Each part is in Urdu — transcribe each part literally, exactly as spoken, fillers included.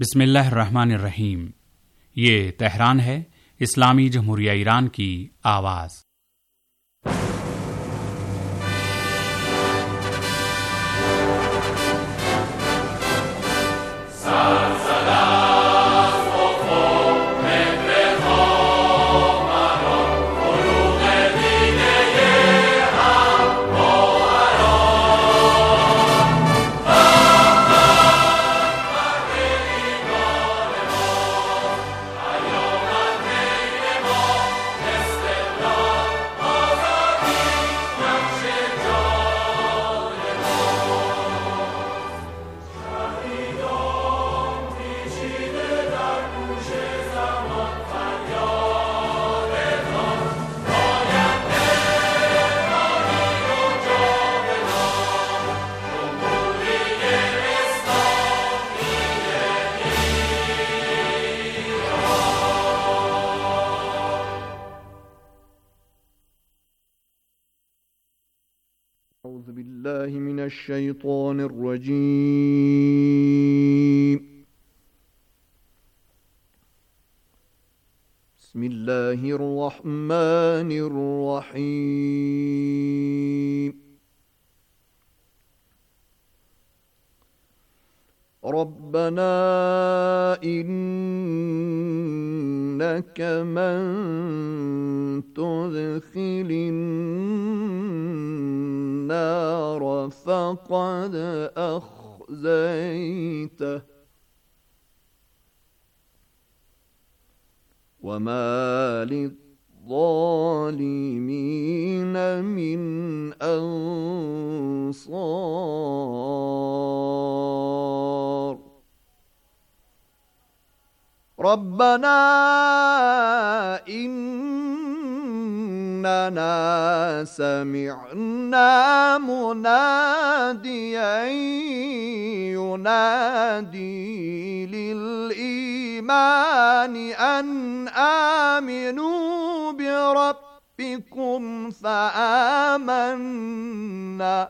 बिस्मिल्लाहिर्रहमानिर्रहीम। ये तेहरान है, इस्लामी जमहूरिया ईरान की आवाज़। أعوذ بالله من الشيطان الرجيم. بسم الله الرحمن الرحيم. ربنا إنك من تدخل النار فقد أخزيته وما للظالمين من أنصار. ربنا إننا سمعنا مناديا ينادي للإيمان أن آمنوا بربكم فآمنا.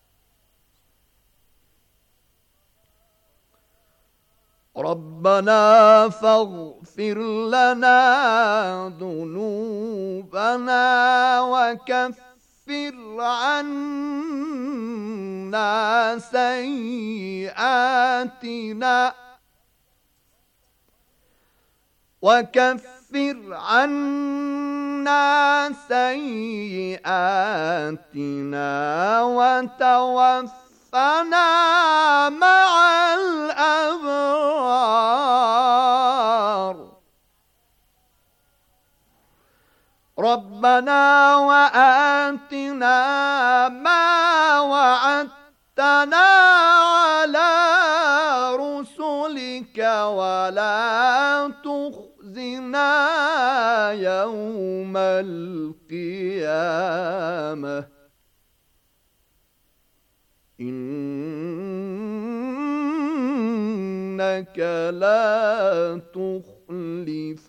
ربنا فاغفر لنا ذنوبنا وكفر عنا سيئاتنا وكفر عنا سيئاتنا وتوفنا مع الأبرار. ربنا وآتنا ما وعدتنا على رسلك ولا تخزنا يوم القيامة إنك لا تخلف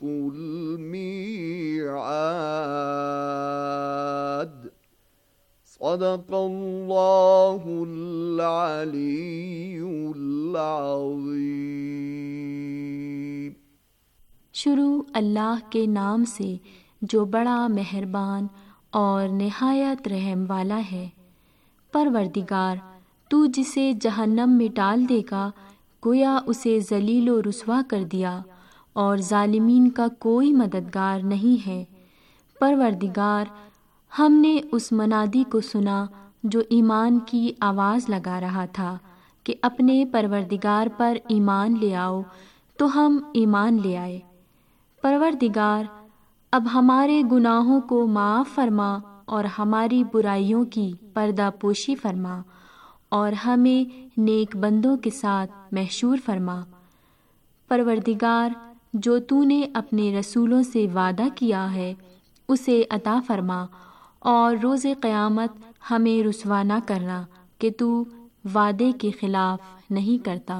الميعاد. صدق الله العلي العظيم. शुरू अल्लाह के नाम से जो बड़ा मेहरबान और निहायत रहम वाला है। परवरदिगार, तू जिसे जहन्नम में डाल देगा, गोया उसे जलील व रुसवा कर दिया और जालिमीन का कोई मददगार नहीं है। परवरदिगार, हमने उस मनादी को सुना जो ईमान की आवाज़ लगा रहा था कि अपने परवरदिगार पर ईमान ले आओ, तो हम ईमान ले आए। परवरदिगार, अब हमारे गुनाहों को माफ़ फरमा और हमारी बुराइयों की पर्दापोशी फरमा और हमें नेक बंदों के साथ महशूर फरमा। परवरदिगार, जो तूने अपने रसूलों से वादा किया है उसे अता फरमा और रोज़े क़यामत हमें रुसवा न करना कि तू वादे के खिलाफ नहीं करता।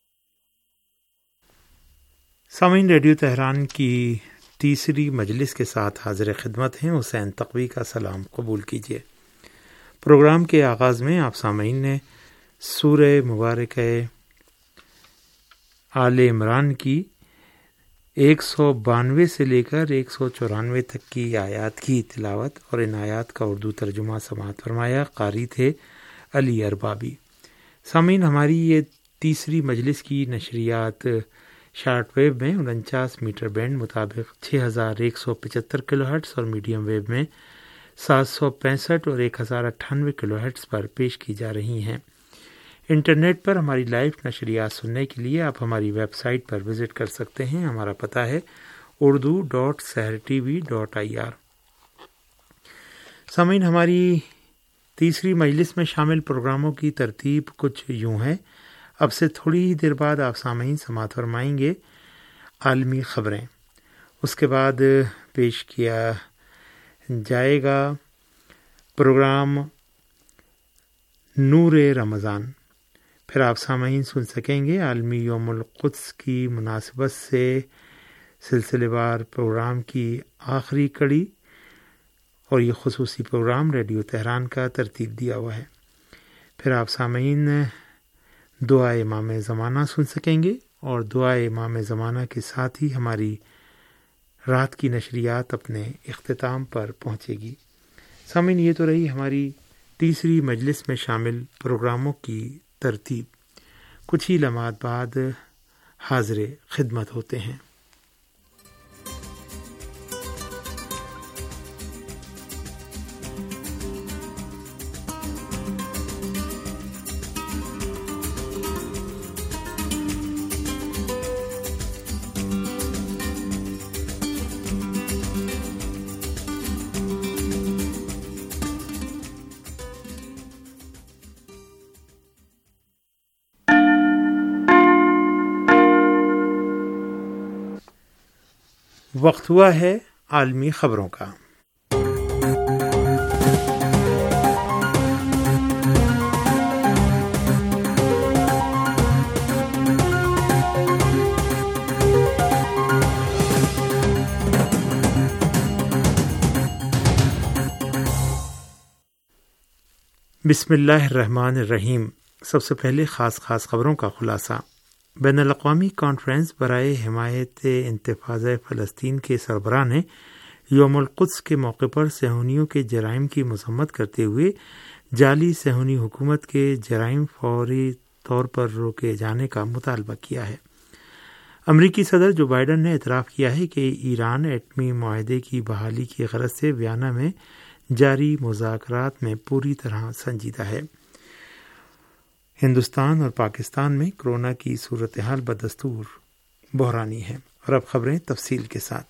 सामीन, रेडियो तेहरान की तीसरी मजलिस के साथ हाजिर खिदमत हैं हुसैन तक़वी का सलाम कबूल कीजिए। प्रोग्राम के आगाज़ में आप सामीन ने सूरह मुबारक آل عمران کی ایک سو بانوے سے لے کر ایک سو چورانوے تک کی آیات کی تلاوت اور ان آیات کا اردو ترجمہ سماعت فرمایا۔ قاری تھے علی اربابی۔ سامعین، ہماری یہ تیسری مجلس کی نشریات شارٹ ویو میں انچاس میٹر بینڈ مطابق چھ ہزار ایک سو پچہتر کلو ہرٹز اور میڈیم ویو میں سات سو پینسٹھ اور ایک ہزار اٹھانوے کلو ہرٹز پر پیش کی جا رہی ہیں۔ انٹرنیٹ پر ہماری لائیو نشریات سننے کے لیے آپ ہماری ویب سائٹ پر وزٹ کر سکتے ہیں۔ ہمارا پتہ ہے Urdu dot Sahar T V dot I R. سامعین، ہماری تیسری مجلس میں شامل پروگراموں کی ترتیب کچھ یوں ہے۔ اب سے تھوڑی ہی دیر بعد آپ سامعین سماعت فرمائیں گے عالمی خبریں، اس کے بعد پیش کیا جائے گا پروگرام نور رمضان، پھر آپ سامعین سن سکیں گے عالمی یوم القدس کی مناسبت سے سلسلے وار پروگرام کی آخری کڑی، اور یہ خصوصی پروگرام ریڈیو تہران کا ترتیب دیا ہوا ہے۔ پھر آپ سامعین دعا امام زمانہ سن سکیں گے، اور دعا امام زمانہ کے ساتھ ہی ہماری رات کی نشریات اپنے اختتام پر پہنچے گی۔ سامعین، یہ تو رہی ہماری تیسری مجلس میں شامل پروگراموں کی ترتیب۔ کچھ ہی لمحات بعد حاضر خدمت ہوتے ہیں۔ وقت ہوا ہے عالمی خبروں کا۔ بسم اللہ الرحمن الرحیم۔ سب سے پہلے خاص خاص خبروں کا خلاصہ۔ بین الاقوامی کانفرنس برائے حمایت انتفاضہ فلسطین کے سربراہ نے یوم القدس کے موقع پر صہیونیوں کے جرائم کی مذمت کرتے ہوئے جعلی صہیونی حکومت کے جرائم فوری طور پر روکے جانے کا مطالبہ کیا ہے۔ امریکی صدر جو بائیڈن نے اعتراف کیا ہے کہ ایران ایٹمی معاہدے کی بحالی کی غرض سے ویانا میں جاری مذاکرات میں پوری طرح سنجیدہ ہے۔ ہندوستان اور پاکستان میں کرونا کی صورتحال بدستور بحرانی ہے۔ اور اب خبریں تفصیل کے ساتھ۔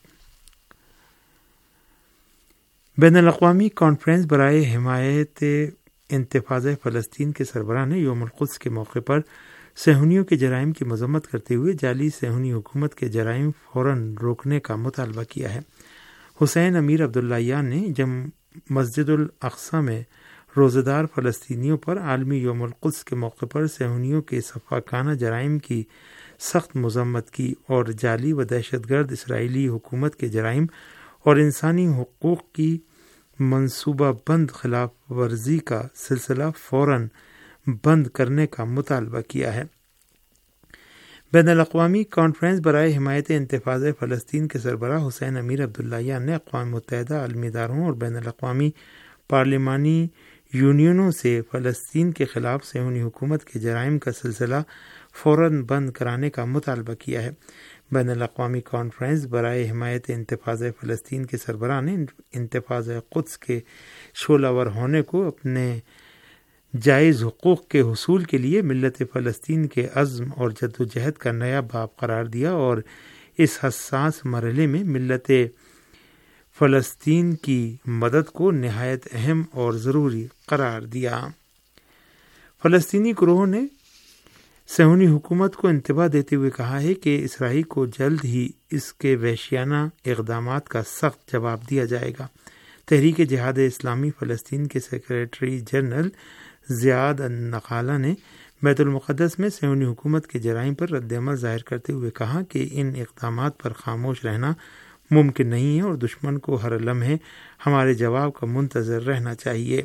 بین الاقوامی کانفرنس برائے حمایت انتفاضہ فلسطین کے سربراہ نے یوم القدس کے موقع پر صہیونیوں کے جرائم کی مذمت کرتے ہوئے جعلی صہیونی حکومت کے جرائم فوراً روکنے کا مطالبہ کیا ہے۔ حسین امیر عبداللہیان نے جب مسجد الاقصی میں روزہ دار فلسطینیوں پر عالمی یوم القدس کے موقع پر صہیونیوں کے سفاکانہ جرائم کی سخت مذمت کی اور جعلی و دہشت گرد اسرائیلی حکومت کے جرائم اور انسانی حقوق کی منصوبہ بند خلاف ورزی کا سلسلہ فوراً بند کرنے کا مطالبہ کیا ہے۔ بین الاقوامی کانفرنس برائے حمایت انتفاضہ فلسطین کے سربراہ حسین امیر عبداللہیان نے اقوام متحدہ، عالمی اداروں اور بین الاقوامی پارلیمانی یونینوں سے فلسطین کے خلاف صہیونی حکومت کے جرائم کا سلسلہ فوراً بند کرانے کا مطالبہ کیا ہے۔ بین الاقوامی کانفرنس برائے حمایت انتفاضہ فلسطین کے سربراہ نے انتفاضہ قدس کے شعلہ ور ہونے کو اپنے جائز حقوق کے حصول کے لیے ملت فلسطین کے عزم اور جدوجہد کا نیا باب قرار دیا اور اس حساس مرحلے میں ملت فلسطین کی مدد کو نہایت اہم اور ضروری قرار دیا۔ فلسطینی گروہوں نے صہیونی حکومت کو انتباہ دیتے ہوئے کہا ہے کہ اسرائیل کو جلد ہی اس کے وحشیانہ اقدامات کا سخت جواب دیا جائے گا۔ تحریک جہاد اسلامی فلسطین کے سیکریٹری جنرل زیاد النخالہ نے بیت المقدس میں صہیونی حکومت کے جرائم پر رد عمل ظاہر کرتے ہوئے کہا کہ ان اقدامات پر خاموش رہنا ممکن نہیں ہے اور دشمن کو ہر لمحے ہمارے جواب کا منتظر رہنا چاہیے۔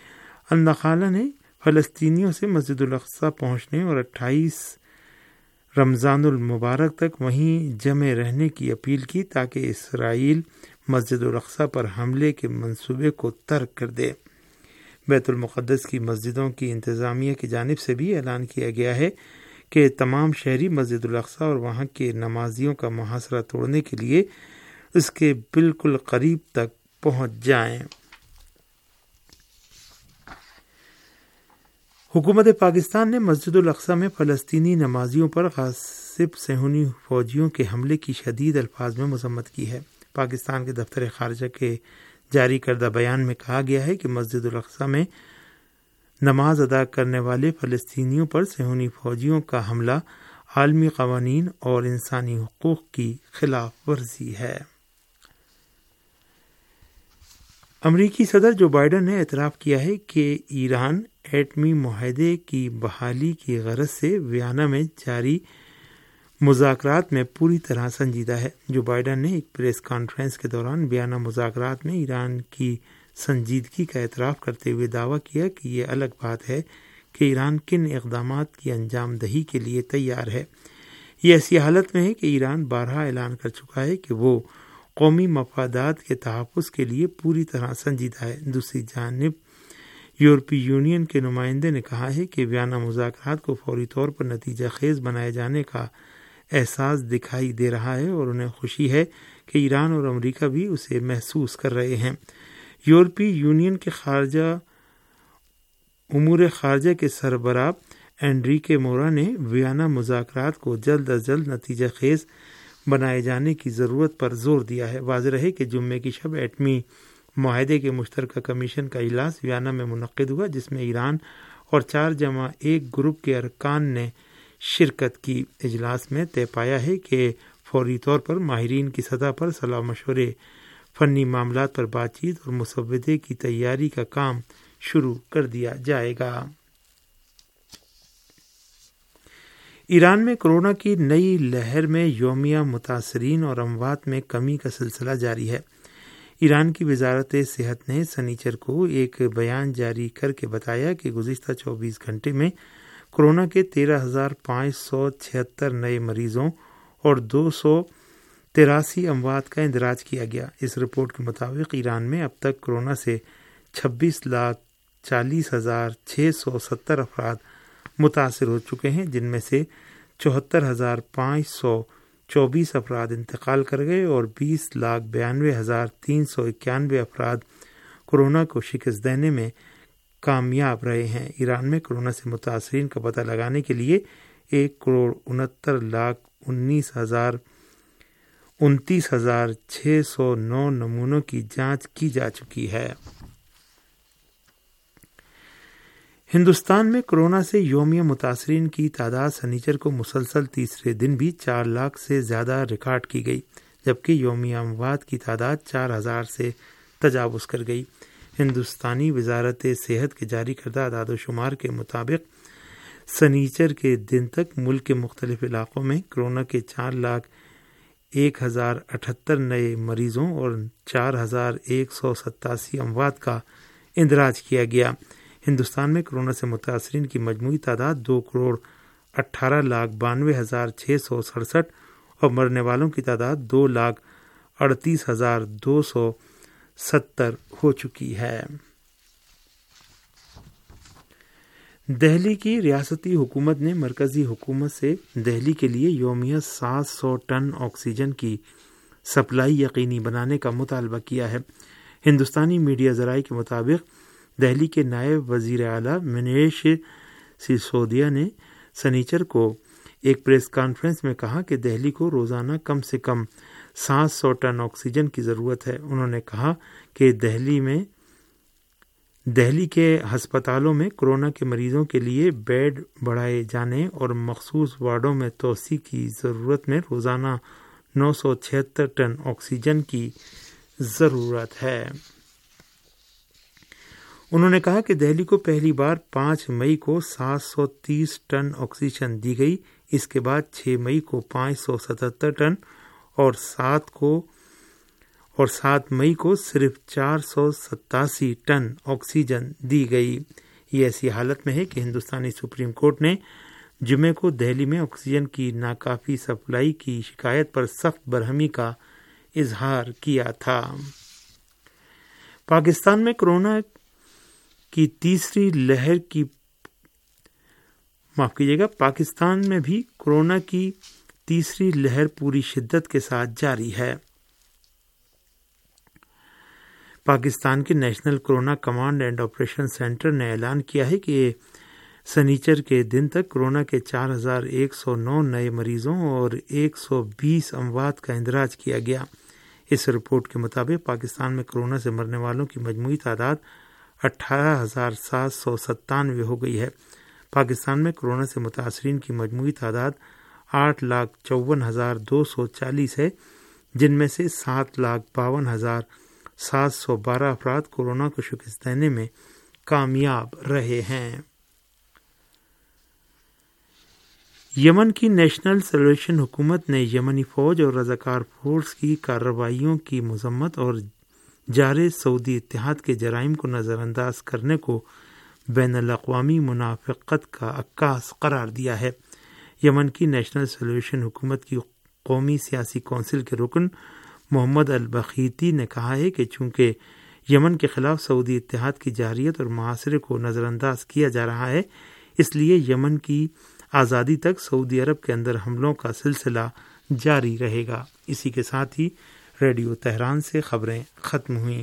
النخالہ نے فلسطینیوں سے مسجد الاقصی پہنچنے اور اٹھائیس رمضان المبارک تک وہیں جمع رہنے کی اپیل کی تاکہ اسرائیل مسجد الاقصی پر حملے کے منصوبے کو ترک کر دے۔ بیت المقدس کی مسجدوں کی انتظامیہ کی جانب سے بھی اعلان کیا گیا ہے کہ تمام شہری مسجد الاقصی اور وہاں کے نمازیوں کا محاصرہ توڑنے کے لیے اس کے بالکل قریب تک پہنچ جائیں۔ حکومت پاکستان نے مسجد الاقصی میں فلسطینی نمازیوں پر غاصب صہیونی فوجیوں کے حملے کی شدید الفاظ میں مذمت کی ہے۔ پاکستان کے دفتر خارجہ کے جاری کردہ بیان میں کہا گیا ہے کہ مسجد الاقصی میں نماز ادا کرنے والے فلسطینیوں پر صہیونی فوجیوں کا حملہ عالمی قوانین اور انسانی حقوق کی خلاف ورزی ہے۔ امریکی صدر جو بائیڈن نے اعتراف کیا ہے کہ ایران ایٹمی معاہدے کی بحالی کی غرض سے ویانا میں جاری مذاکرات میں پوری طرح سنجیدہ ہے۔ جو بائیڈن نے ایک پریس کانفرنس کے دوران ویانا مذاکرات میں ایران کی سنجیدگی کا اعتراف کرتے ہوئے دعویٰ کیا کہ یہ الگ بات ہے کہ ایران کن اقدامات کی انجام دہی کے لیے تیار ہے۔ یہ ایسی حالت میں ہے کہ ایران بارہا اعلان کر چکا ہے کہ وہ قومی مفادات کے تحفظ کے لیے پوری طرح سنجیدہ ہے۔ دوسری جانب یورپی یونین کے نمائندے نے کہا ہے کہ ویانا مذاکرات کو فوری طور پر نتیجہ خیز بنائے جانے کا احساس دکھائی دے رہا ہے اور انہیں خوشی ہے کہ ایران اور امریکہ بھی اسے محسوس کر رہے ہیں۔ یورپی یونین کے خارجہ امور خارجہ کے سربراہ انریکے مورا نے ویانا مذاکرات کو جلد از جلد نتیجہ خیز بنائے جانے کی ضرورت پر زور دیا ہے۔ واضح رہے کہ جمعے کی شب ایٹمی معاہدے کے مشترکہ کمیشن کا اجلاس ویانا میں منعقد ہوا، جس میں ایران اور چار جمع ایک گروپ کے ارکان نے شرکت کی۔ اجلاس میں طے پایا ہے کہ فوری طور پر ماہرین کی سطح پر صلاح مشورے، فنی معاملات پر بات چیت اور مسودے کی تیاری کا کام شروع کر دیا جائے گا۔ ایران میں کورونا کی نئی لہر میں یومیہ متاثرین اور اموات میں کمی کا سلسلہ جاری ہے۔ ایران کی وزارت صحت نے سنیچر کو ایک بیان جاری کر کے بتایا کہ گزشتہ چوبیس گھنٹے میں کورونا کے تیرہ ہزار پانچ سو چھہتر نئے مریضوں اور دو سو تراسی اموات کا اندراج کیا گیا۔ اس رپورٹ کے مطابق ایران میں اب تک کورونا سے چھبیس لاکھ چالیس ہزار چھ سو ستر افراد متاثر ہو چکے ہیں، جن میں سے چوہتر ہزار پانچ سو چوبیس افراد انتقال کر گئے اور بیس لاکھ بیانوے ہزار تین سو اکیانوے افراد کورونا کو شکست دینے میں کامیاب رہے ہیں۔ ایران میں کورونا سے متاثرین کا پتہ لگانے کے لیے ایک کروڑ انہتر لاکھ انیس ہزار انتیس ہزار چھ سو نو نمونوں کی جانچ کی جا چکی ہے۔ ہندوستان میں کورونا سے یومیہ متاثرین کی تعداد سنیچر کو مسلسل تیسرے دن بھی چار لاکھ سے زیادہ ریکارڈ کی گئی، جبکہ یومیہ اموات کی تعداد چار ہزار سے تجاوز کر گئی۔ ہندوستانی وزارت صحت کے جاری کردہ اعداد و شمار کے مطابق سنیچر کے دن تک ملک کے مختلف علاقوں میں کورونا کے چار لاکھ ایک ہزار اٹھہتر نئے مریضوں اور چار ہزار ایک سو ستاسی اموات کا اندراج کیا گیا۔ ہندوستان میں کورونا سے متاثرین کی مجموعی تعداد دو کروڑ اٹھارہ لاکھ بانوے ہزار چھ سو سڑسٹھ اور مرنے والوں کی تعداد دو لاکھ اڑتیس ہزار دو سو ستر ہو چکی ہے۔ دہلی کی ریاستی حکومت نے مرکزی حکومت سے دہلی کے لیے یومیہ سات سو ٹن آکسیجن کی سپلائی یقینی بنانے کا مطالبہ کیا ہے۔ ہندوستانی میڈیا ذرائع کے مطابق دہلی کے نائب وزیر اعلیٰ منیش سسودیا نے سنیچر کو ایک پریس کانفرنس میں کہا کہ دہلی کو روزانہ کم سے کم سات سو ٹن آکسیجن کی ضرورت ہے۔ انہوں نے کہا کہ دہلی میں دہلی کے ہسپتالوں میں کورونا کے مریضوں کے لیے بیڈ بڑھائے جانے اور مخصوص وارڈوں میں توسیع کی ضرورت میں روزانہ نو سو چھہتر ٹن آکسیجن کی ضرورت ہے۔ انہوں نے کہا کہ دہلی کو پہلی بار پانچ مئی کو سات سو تیس ٹن آکسیجن دی گئی، اس کے بعد چھ مئی کو پانچ سو ستہتر ٹن اور سات کو اور سات مئی کو صرف چار سو ستاسی ٹن آکسیجن دی گئی۔ یہ ایسی حالت میں ہے کہ ہندوستانی سپریم کورٹ نے جمعے کو دہلی میں آکسیجن کی ناکافی سپلائی کی شکایت پر سخت برہمی کا اظہار کیا تھا۔ پاکستان میں کورونا کی تیسری لہر کی معاف کیجیے گا پاکستان میں بھی کورونا کی تیسری لہر پوری شدت کے ساتھ جاری ہے۔ پاکستان کے national corona command and operation centre نے اعلان کیا ہے کہ سنیچر کے دن تک کورونا کے چار ہزار ایک سو نو نئے مریضوں اور ایک سو بیس اموات کا اندراج کیا گیا۔ اس رپورٹ کے مطابق پاکستان میں کورونا سے مرنے والوں کی مجموعی تعداد اٹھارہ ہزار سات سو ستانوے ہو گئی ہے۔ پاکستان میں کورونا سے متاثرین کی مجموعی تعداد آٹھ لاکھ چون ہزار دو سو چالیس ہے، جن میں سے سات لاکھ باون ہزار سات سو بارہ افراد کورونا کو شکست دینے میں کامیاب رہے ہیں۔ یمن کی نیشنل سیلویشن حکومت نے یمنی فوج اور رضاکار فورس کی کارروائیوں کی مذمت اور جارے سعودی اتحاد کے جرائم کو نظر انداز کرنے کو بین الاقوامی منافقت کا عکاس قرار دیا ہے۔ یمن کی نیشنل سیلویشن حکومت کی قومی سیاسی کونسل کے رکن محمد البخیتی نے کہا ہے کہ چونکہ یمن کے خلاف سعودی اتحاد کی جارحیت اور محاصرے کو نظر انداز کیا جا رہا ہے، اس لیے یمن کی آزادی تک سعودی عرب کے اندر حملوں کا سلسلہ جاری رہے گا۔ اسی کے ساتھ ہی ریڈیو تہران سے خبریں ختم ہوئیں۔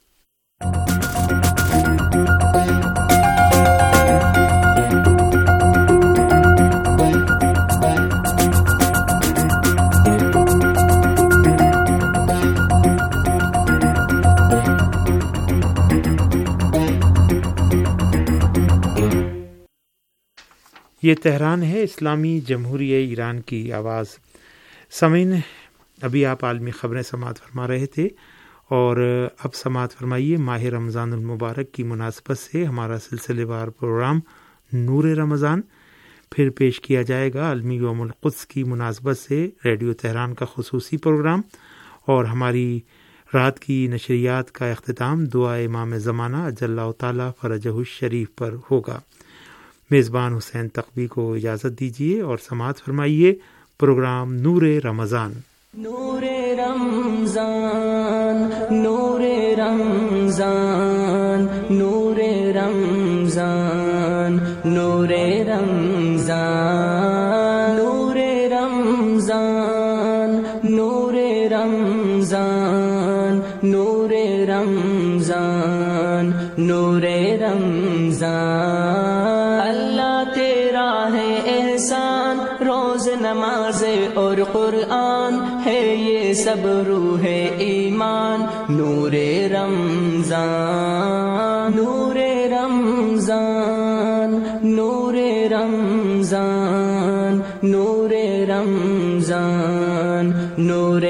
یہ تہران ہے، اسلامی جمہوریہ ایران کی آواز۔ سامعین، ابھی آپ عالمی خبریں سماعت فرما رہے تھے، اور اب سماعت فرمائیے ماہ رمضان المبارک کی مناسبت سے ہمارا سلسلے وار پروگرام نور رمضان۔ پھر پیش کیا جائے گا عالمی یوم القدس کی مناسبت سے ریڈیو تہران کا خصوصی پروگرام، اور ہماری رات کی نشریات کا اختتام دعا امام زمانہ اجل اللہ تعالی فرجہ الشریف پر ہوگا۔ میزبان حسین تقوی کو اجازت دیجیے اور سماعت فرمائیے پروگرام نور رمضان۔ نور رمضان نور رمضان نور رمضان نور رمضان نور رمضان نور رمضان نور رمضان نور رمضان روز نماز اور قرآن ہے یہ سب روح ایمان۔ نور رمضان نور رمضان نور رمضان نور رمضان نور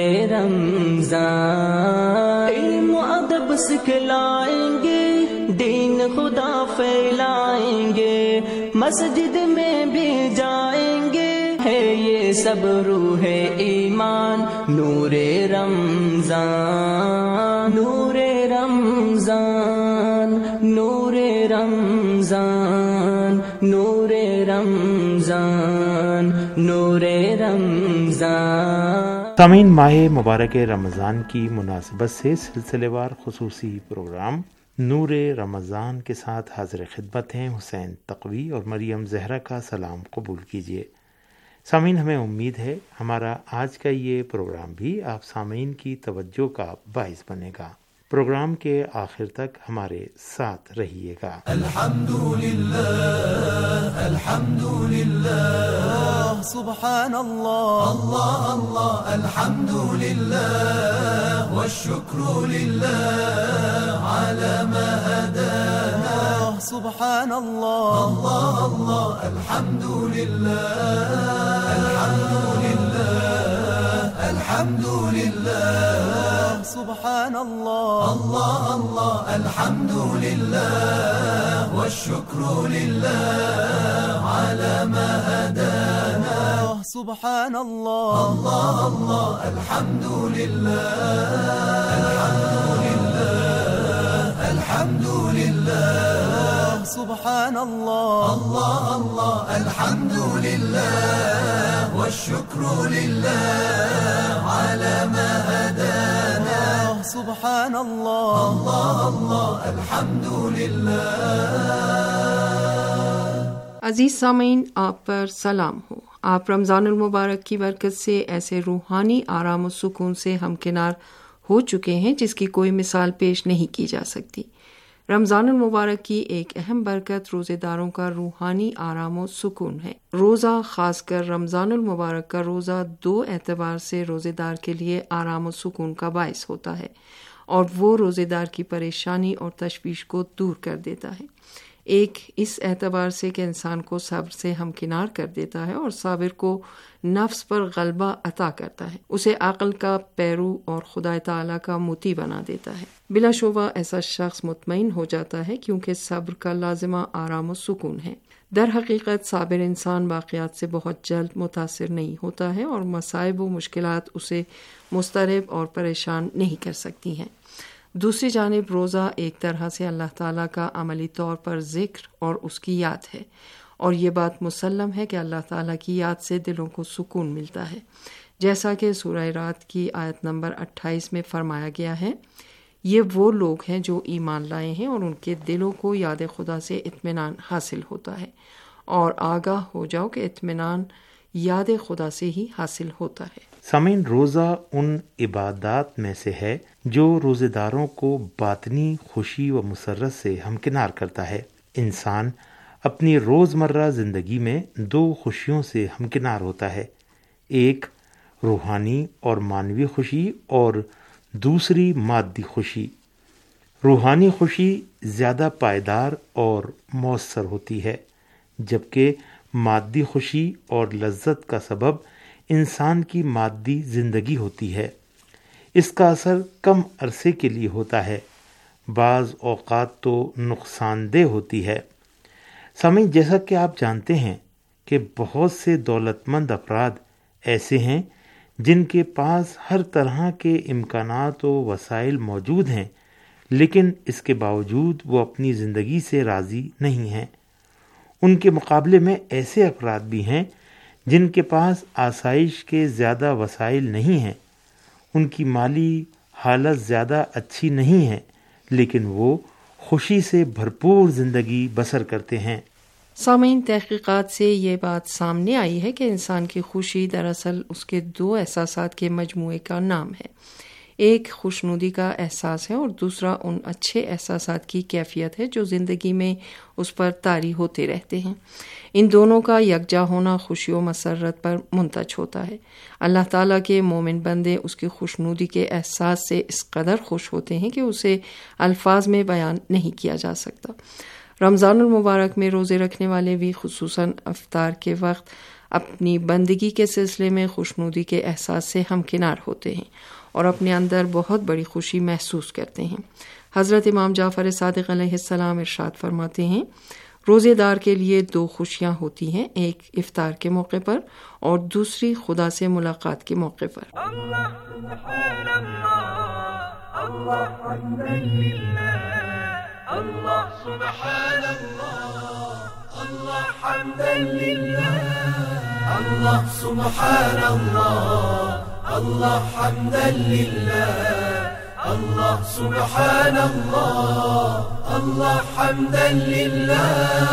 رمضان علم و ادب سکھلائیں گے، دین خدا پھیلائیں گے، مسجد میں بھی جائیں گے، ہے یہ سب روح ایمان۔ نور رمضان نور رمضان نور رمضان نور رمضان نور رمضان۔ سامعین، ماہ مبارک رمضان کی مناسبت سے سلسلے وار خصوصی پروگرام نور رمضان کے ساتھ حاضر خدمت ہیں حسین تقوی اور مریم زہرا کا سلام قبول کیجیے۔ سامعین، ہمیں امید ہے ہمارا آج کا یہ پروگرام بھی آپ سامعین کی توجہ کا باعث بنے گا۔ پروگرام کے آخر تک ہمارے ساتھ رہیے گا۔ الحمدللہ الحمدللہ سبحان اللہ اللہ اللہ الحمدللہ والشکر للہ علی ما ہدانا سبحان اللہ اللہ اللہ الحمدللہ الحمدللہ الحمدللہ سبحان اللہ اللہ اللہ الحمدللہ والشکر للہ علی ما ہدانا سبحان اللہ اللہ اللہ الحمدللہ الحمدللہ الحمدللہ سبحان الله الله الله الحمد لله والشكر لله على ما هدانا سبحان الله الله الله الحمد لله. عزیز سامعین، آپ پر سلام ہو. آپ رمضان المبارک کی برکت سے ایسے روحانی آرام و سکون سے ہمکنار ہو چکے ہیں جس کی کوئی مثال پیش نہیں کی جا سکتی. رمضان المبارک کی ایک اہم برکت روزے داروں کا روحانی آرام و سکون ہے. روزہ، خاص کر رمضان المبارک کا روزہ، دو اعتبار سے روزے دار کے لیے آرام و سکون کا باعث ہوتا ہے اور وہ روزے دار کی پریشانی اور تشویش کو دور کر دیتا ہے. ایک اس اعتبار سے کہ انسان کو صبر سے ہمکنار کر دیتا ہے اور صابر کو نفس پر غلبہ عطا کرتا ہے، اسے عقل کا پیرو اور خدا تعالی کا مطیع بنا دیتا ہے. بلا شبہ ایسا شخص مطمئن ہو جاتا ہے کیونکہ صبر کا لازمہ آرام و سکون ہے. در حقیقت صابر انسان واقعات سے بہت جلد متاثر نہیں ہوتا ہے اور مصائب و مشکلات اسے مضطرب اور پریشان نہیں کر سکتی ہیں. دوسری جانب روزہ ایک طرح سے اللہ تعالیٰ کا عملی طور پر ذکر اور اس کی یاد ہے، اور یہ بات مسلم ہے کہ اللہ تعالیٰ کی یاد سے دلوں کو سکون ملتا ہے، جیسا کہ سورہ رات کی آیت نمبر اٹھائیس میں فرمایا گیا ہے، یہ وہ لوگ ہیں جو ایمان لائے ہیں اور ان کے دلوں کو یاد خدا سے اطمینان حاصل ہوتا ہے، اور آگاہ ہو جاؤ کہ اطمینان یاد خدا سے ہی حاصل ہوتا ہے. سامعین، روزہ ان عبادات میں سے ہے جو روزے داروں کو باطنی خوشی و مسرت سے ہمکنار کرتا ہے. انسان اپنی روزمرہ زندگی میں دو خوشیوں سے ہمکنار ہوتا ہے، ایک روحانی اور معنوی خوشی اور دوسری مادی خوشی. روحانی خوشی زیادہ پائیدار اور مؤثر ہوتی ہے، جبکہ مادی خوشی اور لذت کا سبب انسان کی مادی زندگی ہوتی ہے. اس کا اثر کم عرصے کے لیے ہوتا ہے، بعض اوقات تو نقصان دہ ہوتی ہے. سامعین، جیسا کہ آپ جانتے ہیں کہ بہت سے دولت مند افراد ایسے ہیں جن کے پاس ہر طرح کے امکانات و وسائل موجود ہیں، لیکن اس کے باوجود وہ اپنی زندگی سے راضی نہیں ہیں. ان کے مقابلے میں ایسے افراد بھی ہیں جن کے پاس آسائش کے زیادہ وسائل نہیں ہیں، ان کی مالی حالت زیادہ اچھی نہیں ہے، لیکن وہ خوشی سے بھرپور زندگی بسر کرتے ہیں. سامعین، تحقیقات سے یہ بات سامنے آئی ہے کہ انسان کی خوشی دراصل اس کے دو احساسات کے مجموعے کا نام ہے. ایک خوشنودی کا احساس ہے اور دوسرا ان اچھے احساسات کی کیفیت ہے جو زندگی میں اس پر طاری ہوتے رہتے ہیں. ان دونوں کا یکجا ہونا خوشی و مسرت پر منتج ہوتا ہے. اللہ تعالیٰ کے مومن بندے اس کی خوشنودی کے احساس سے اس قدر خوش ہوتے ہیں کہ اسے الفاظ میں بیان نہیں کیا جا سکتا. رمضان المبارک میں روزے رکھنے والے بھی خصوصاً افطار کے وقت اپنی بندگی کے سلسلے میں خوشنودی کے احساس سے ہمکنار ہوتے ہیں اور اپنے اندر بہت بڑی خوشی محسوس کرتے ہیں. حضرت امام جعفر صادق علیہ السلام ارشاد فرماتے ہیں، روزے دار کے لیے دو خوشیاں ہوتی ہیں، ایک افطار کے موقع پر اور دوسری خدا سے ملاقات کے موقع پر. اللہ سبحان اللہ، اللہ حمدا للہ، اللہ سبحان اللہ، اللہ حمدا للہ، اللہ سبحان اللہ، اللہ حمدا للہ، اللہ سبحان اللہ، اللہ حمدا للہ.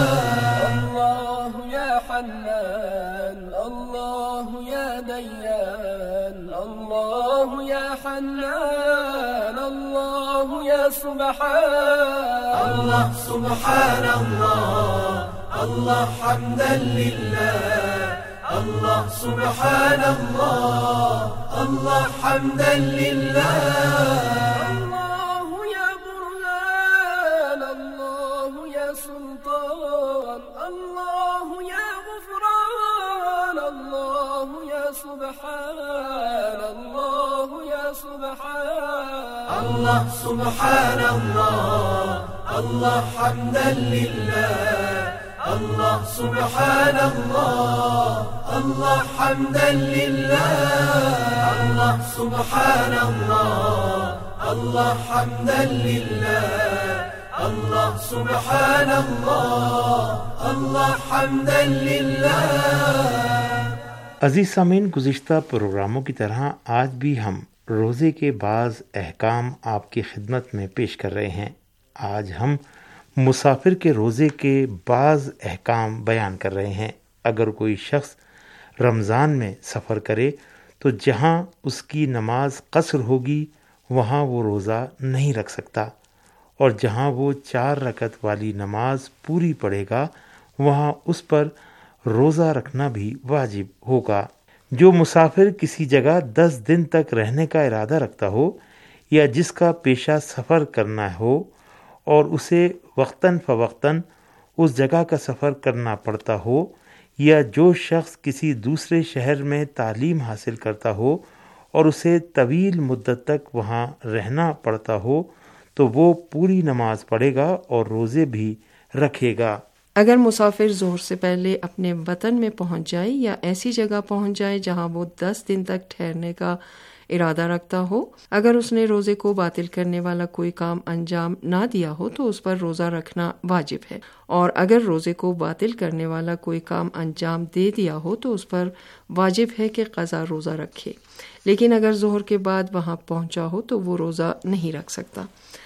اللہ یا حنان، اللہ یا دیان، اللہ یا حنان، اللہ یا سبحان، اللہ سبحان اللہ، اللہ حمدا للہ، اللہ سبحان اللہ، اللہ حمدا للہ. اللہ یا برهان، اللہ یا سلطان، اللہ یا غفران، اللہ یا سبحان، اللہ یا سبحان، اللہ سبحان اللہ، اللہ حمدا للہ، اللہ سبحان اللہ، اللہ حمدا للہ، اللہ سبحان اللہ، اللہ حمدا للہ، اللہ سبحان اللہ اللہ حمدا للہ۔ عزیز سامعین، گزشتہ پروگراموں کی طرح آج بھی ہم روزے کے بعض احکام آپ کی خدمت میں پیش کر رہے ہیں۔ آج ہم مسافر کے روزے کے بعض احکام بیان کر رہے ہیں۔ اگر کوئی شخص رمضان میں سفر کرے تو جہاں اس کی نماز قصر ہوگی وہاں وہ روزہ نہیں رکھ سکتا، اور جہاں وہ چار رکعت والی نماز پوری پڑھے گا وہاں اس پر روزہ رکھنا بھی واجب ہوگا۔ جو مسافر کسی جگہ دس دن تک رہنے کا ارادہ رکھتا ہو یا جس کا پیشہ سفر کرنا ہو اور اسے وقتاً فوقتاً اس جگہ کا سفر کرنا پڑتا ہو، یا جو شخص کسی دوسرے شہر میں تعلیم حاصل کرتا ہو اور اسے طویل مدت تک وہاں رہنا پڑتا ہو، تو وہ پوری نماز پڑھے گا اور روزے بھی رکھے گا۔ اگر مسافر ظہر سے پہلے اپنے وطن میں پہنچ جائے یا ایسی جگہ پہنچ جائے جہاں وہ دس دن تک ٹھہرنے کا ارادہ رکھتا ہو، اگر اس نے روزے کو باطل کرنے والا کوئی کام انجام نہ دیا ہو تو اس پر روزہ رکھنا واجب ہے، اور اگر روزے کو باطل کرنے والا کوئی کام انجام دے دیا ہو تو اس پر واجب ہے کہ قضا روزہ رکھے، لیکن اگر ظہر کے بعد وہاں پہنچا ہو تو وہ روزہ نہیں رکھ سکتا۔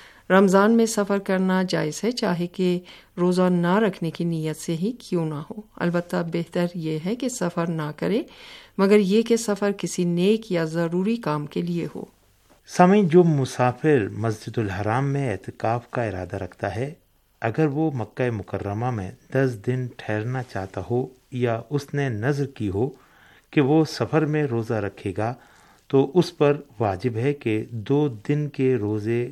رمضان میں سفر کرنا جائز ہے، چاہے کہ روزہ نہ رکھنے کی نیت سے ہی کیوں نہ ہو، البتہ بہتر یہ ہے کہ سفر نہ کرے، مگر یہ کہ سفر کسی نیک یا ضروری کام کے لیے ہو۔ سامعین، جو مسافر مسجد الحرام میں اعتکاف کا ارادہ رکھتا ہے، اگر وہ مکہ مکرمہ میں دس دن ٹھہرنا چاہتا ہو یا اس نے نذر کی ہو کہ وہ سفر میں روزہ رکھے گا، تو اس پر واجب ہے کہ دو دن کے روزے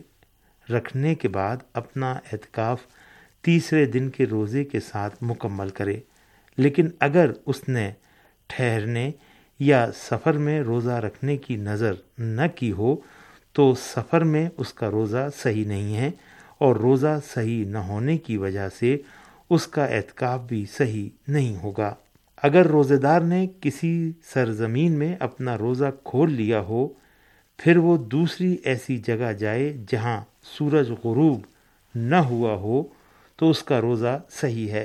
رکھنے کے بعد اپنا اعتکاف تیسرے دن کے روزے کے ساتھ مکمل کرے۔ لیکن اگر اس نے ٹھہرنے یا سفر میں روزہ رکھنے کی نظر نہ کی ہو تو سفر میں اس کا روزہ صحیح نہیں ہے، اور روزہ صحیح نہ ہونے کی وجہ سے اس کا اعتکاف بھی صحیح نہیں ہوگا۔ اگر روزے دار نے کسی سرزمین میں اپنا روزہ کھول لیا ہو، پھر وہ دوسری ایسی جگہ جائے جہاں سورج غروب نہ ہوا ہو تو اس کا روزہ صحیح ہے۔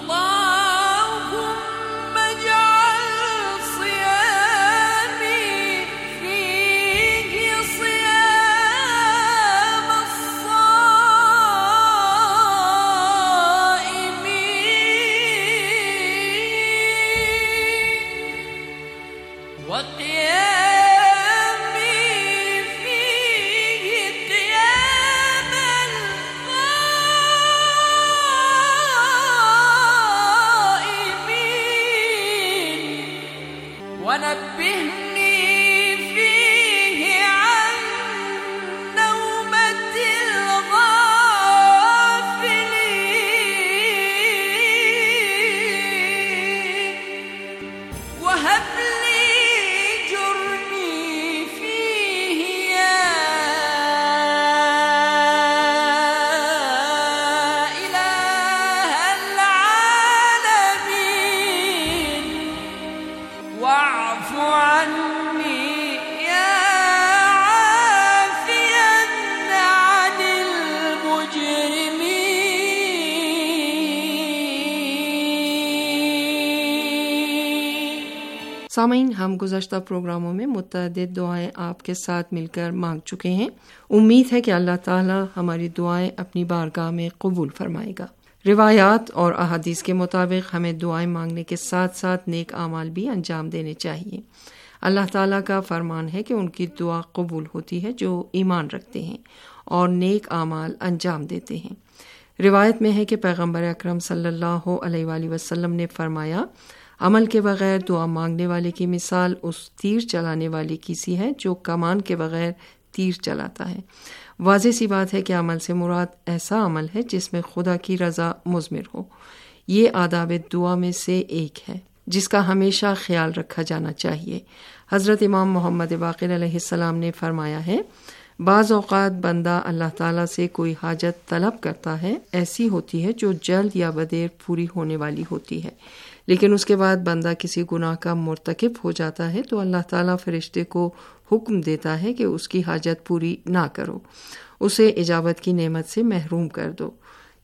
سامعین، ہم گزشتہ پروگراموں میں متعدد دعائیں آپ کے ساتھ مل کر مانگ چکے ہیں۔ امید ہے کہ اللہ تعالی ہماری دعائیں اپنی بارگاہ میں قبول فرمائے گا۔ روایات اور احادیث کے مطابق ہمیں دعائیں مانگنے کے ساتھ ساتھ نیک اعمال بھی انجام دینے چاہیے۔ اللہ تعالیٰ کا فرمان ہے کہ ان کی دعا قبول ہوتی ہے جو ایمان رکھتے ہیں اور نیک اعمال انجام دیتے ہیں۔ روایت میں ہے کہ پیغمبر اکرم صلی اللہ علیہ وآلہ وسلم نے فرمایا، عمل کے بغیر دعا مانگنے والے کی مثال اس تیر چلانے والے کی سی ہے جو کمان کے بغیر تیر چلاتا ہے۔ واضح سی بات ہے کہ عمل سے مراد ایسا عمل ہے جس میں خدا کی رضا مضمر ہو۔ یہ آداب دعا میں سے ایک ہے جس کا ہمیشہ خیال رکھا جانا چاہیے۔ حضرت امام محمد باقر علیہ السلام نے فرمایا ہے، بعض اوقات بندہ اللہ تعالیٰ سے کوئی حاجت طلب کرتا ہے، ایسی ہوتی ہے جو جلد یا بدیر پوری ہونے والی ہوتی ہے، لیکن اس کے بعد بندہ کسی گناہ کا مرتکب ہو جاتا ہے تو اللہ تعالیٰ فرشتے کو حکم دیتا ہے کہ اس کی حاجت پوری نہ کرو، اسے اجابت کی نعمت سے محروم کر دو۔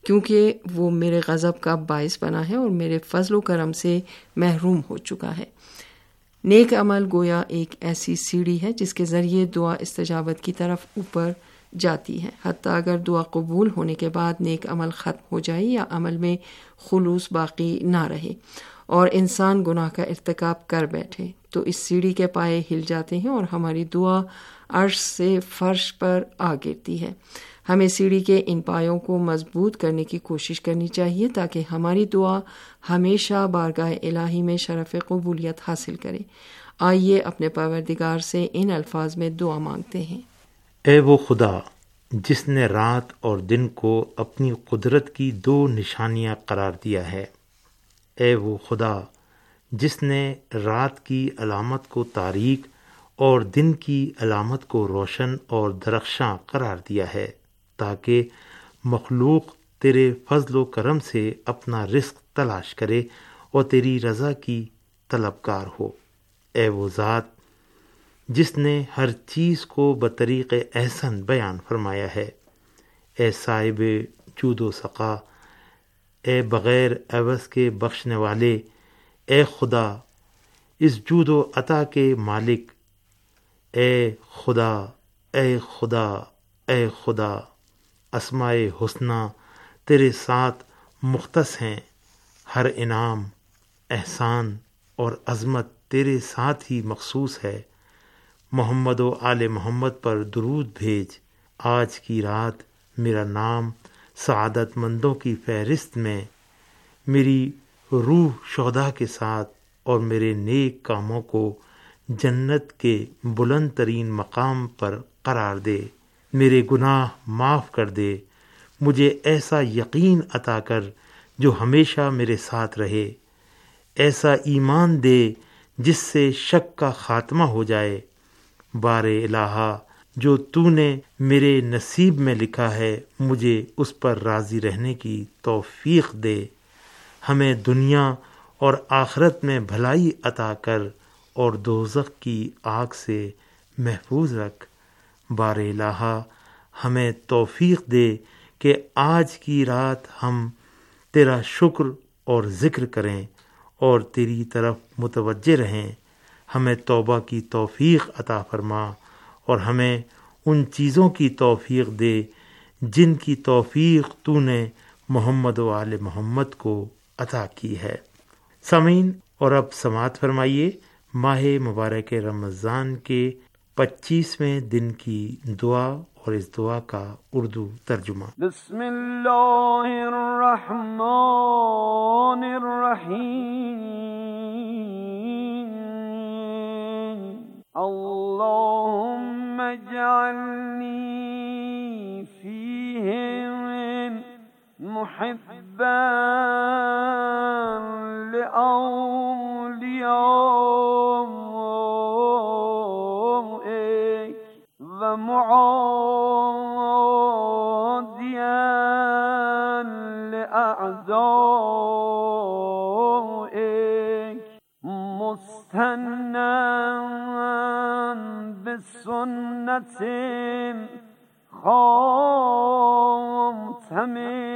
کیونکہ وہ میرے غضب کا باعث بنا ہے اور میرے فضل و کرم سے محروم ہو چکا ہے۔ نیک عمل گویا ایک ایسی سیڑھی ہے جس کے ذریعے دعا استجابت کی طرف اوپر جاتی ہے، حتیٰ اگر دعا قبول ہونے کے بعد نیک عمل ختم ہو جائے یا عمل میں خلوص باقی نہ رہے اور انسان گناہ کا ارتکاب کر بیٹھے تو اس سیڑھی کے پائے ہل جاتے ہیں اور ہماری دعا عرش سے فرش پر آ گرتی ہے۔ ہمیں سیڑھی کے ان پایوں کو مضبوط کرنے کی کوشش کرنی چاہیے تاکہ ہماری دعا ہمیشہ بارگاہ الہی میں شرف قبولیت حاصل کرے۔ آئیے اپنے پروردگار سے ان الفاظ میں دعا مانگتے ہیں۔ اے وہ خدا جس نے رات اور دن کو اپنی قدرت کی دو نشانیاں قرار دیا ہے، اے وہ خدا جس نے رات کی علامت کو تاریک اور دن کی علامت کو روشن اور درخشاں قرار دیا ہے تاکہ مخلوق تیرے فضل و کرم سے اپنا رزق تلاش کرے اور تیری رضا کی طلبگار ہو۔ اے وہ ذات جس نے ہر چیز کو بطریق احسن بیان فرمایا ہے، اے صاحب جود و سخا، اے بغیر عوض کے بخشنے والے، اے خدا اس جود و عطا کے مالک، اے خدا اے خدا اے خدا، اسماء حسنہ تیرے ساتھ مختص ہیں، ہر انعام، احسان اور عظمت تیرے ساتھ ہی مخصوص ہے۔ محمد و آل محمد پر درود بھیج۔ آج کی رات میرا نام سعادت مندوں کی فہرست میں میری روح شہداء کے ساتھ اور میرے نیک کاموں کو جنت کے بلند ترین مقام پر قرار دے۔ میرے گناہ معاف کر دے، مجھے ایسا یقین عطا کر جو ہمیشہ میرے ساتھ رہے، ایسا ایمان دے جس سے شک کا خاتمہ ہو جائے۔ بار الہا جو تو نے میرے نصیب میں لکھا ہے مجھے اس پر راضی رہنے کی توفیق دے۔ ہمیں دنیا اور آخرت میں بھلائی عطا کر اور دوزخ کی آگ سے محفوظ رکھ۔ بار الہا ہمیں توفیق دے کہ آج کی رات ہم تیرا شکر اور ذکر کریں اور تیری طرف متوجہ رہیں۔ ہمیں توبہ کی توفیق عطا فرما اور ہمیں ان چیزوں کی توفیق دے جن کی توفیق تو نے محمد و آل محمد کو عطا کی ہے۔ سامعین، اور اب سماعت فرمائیے ماہ مبارک رمضان کے پچیسویں دن کی دعا اور اس دعا کا اردو ترجمہ۔ بسم اللہ الرحمن الرحیم، اللہم اجعلنی فیہم محبا لأولیائک ومعادیا لأعدائک مستنا بسنت خاتم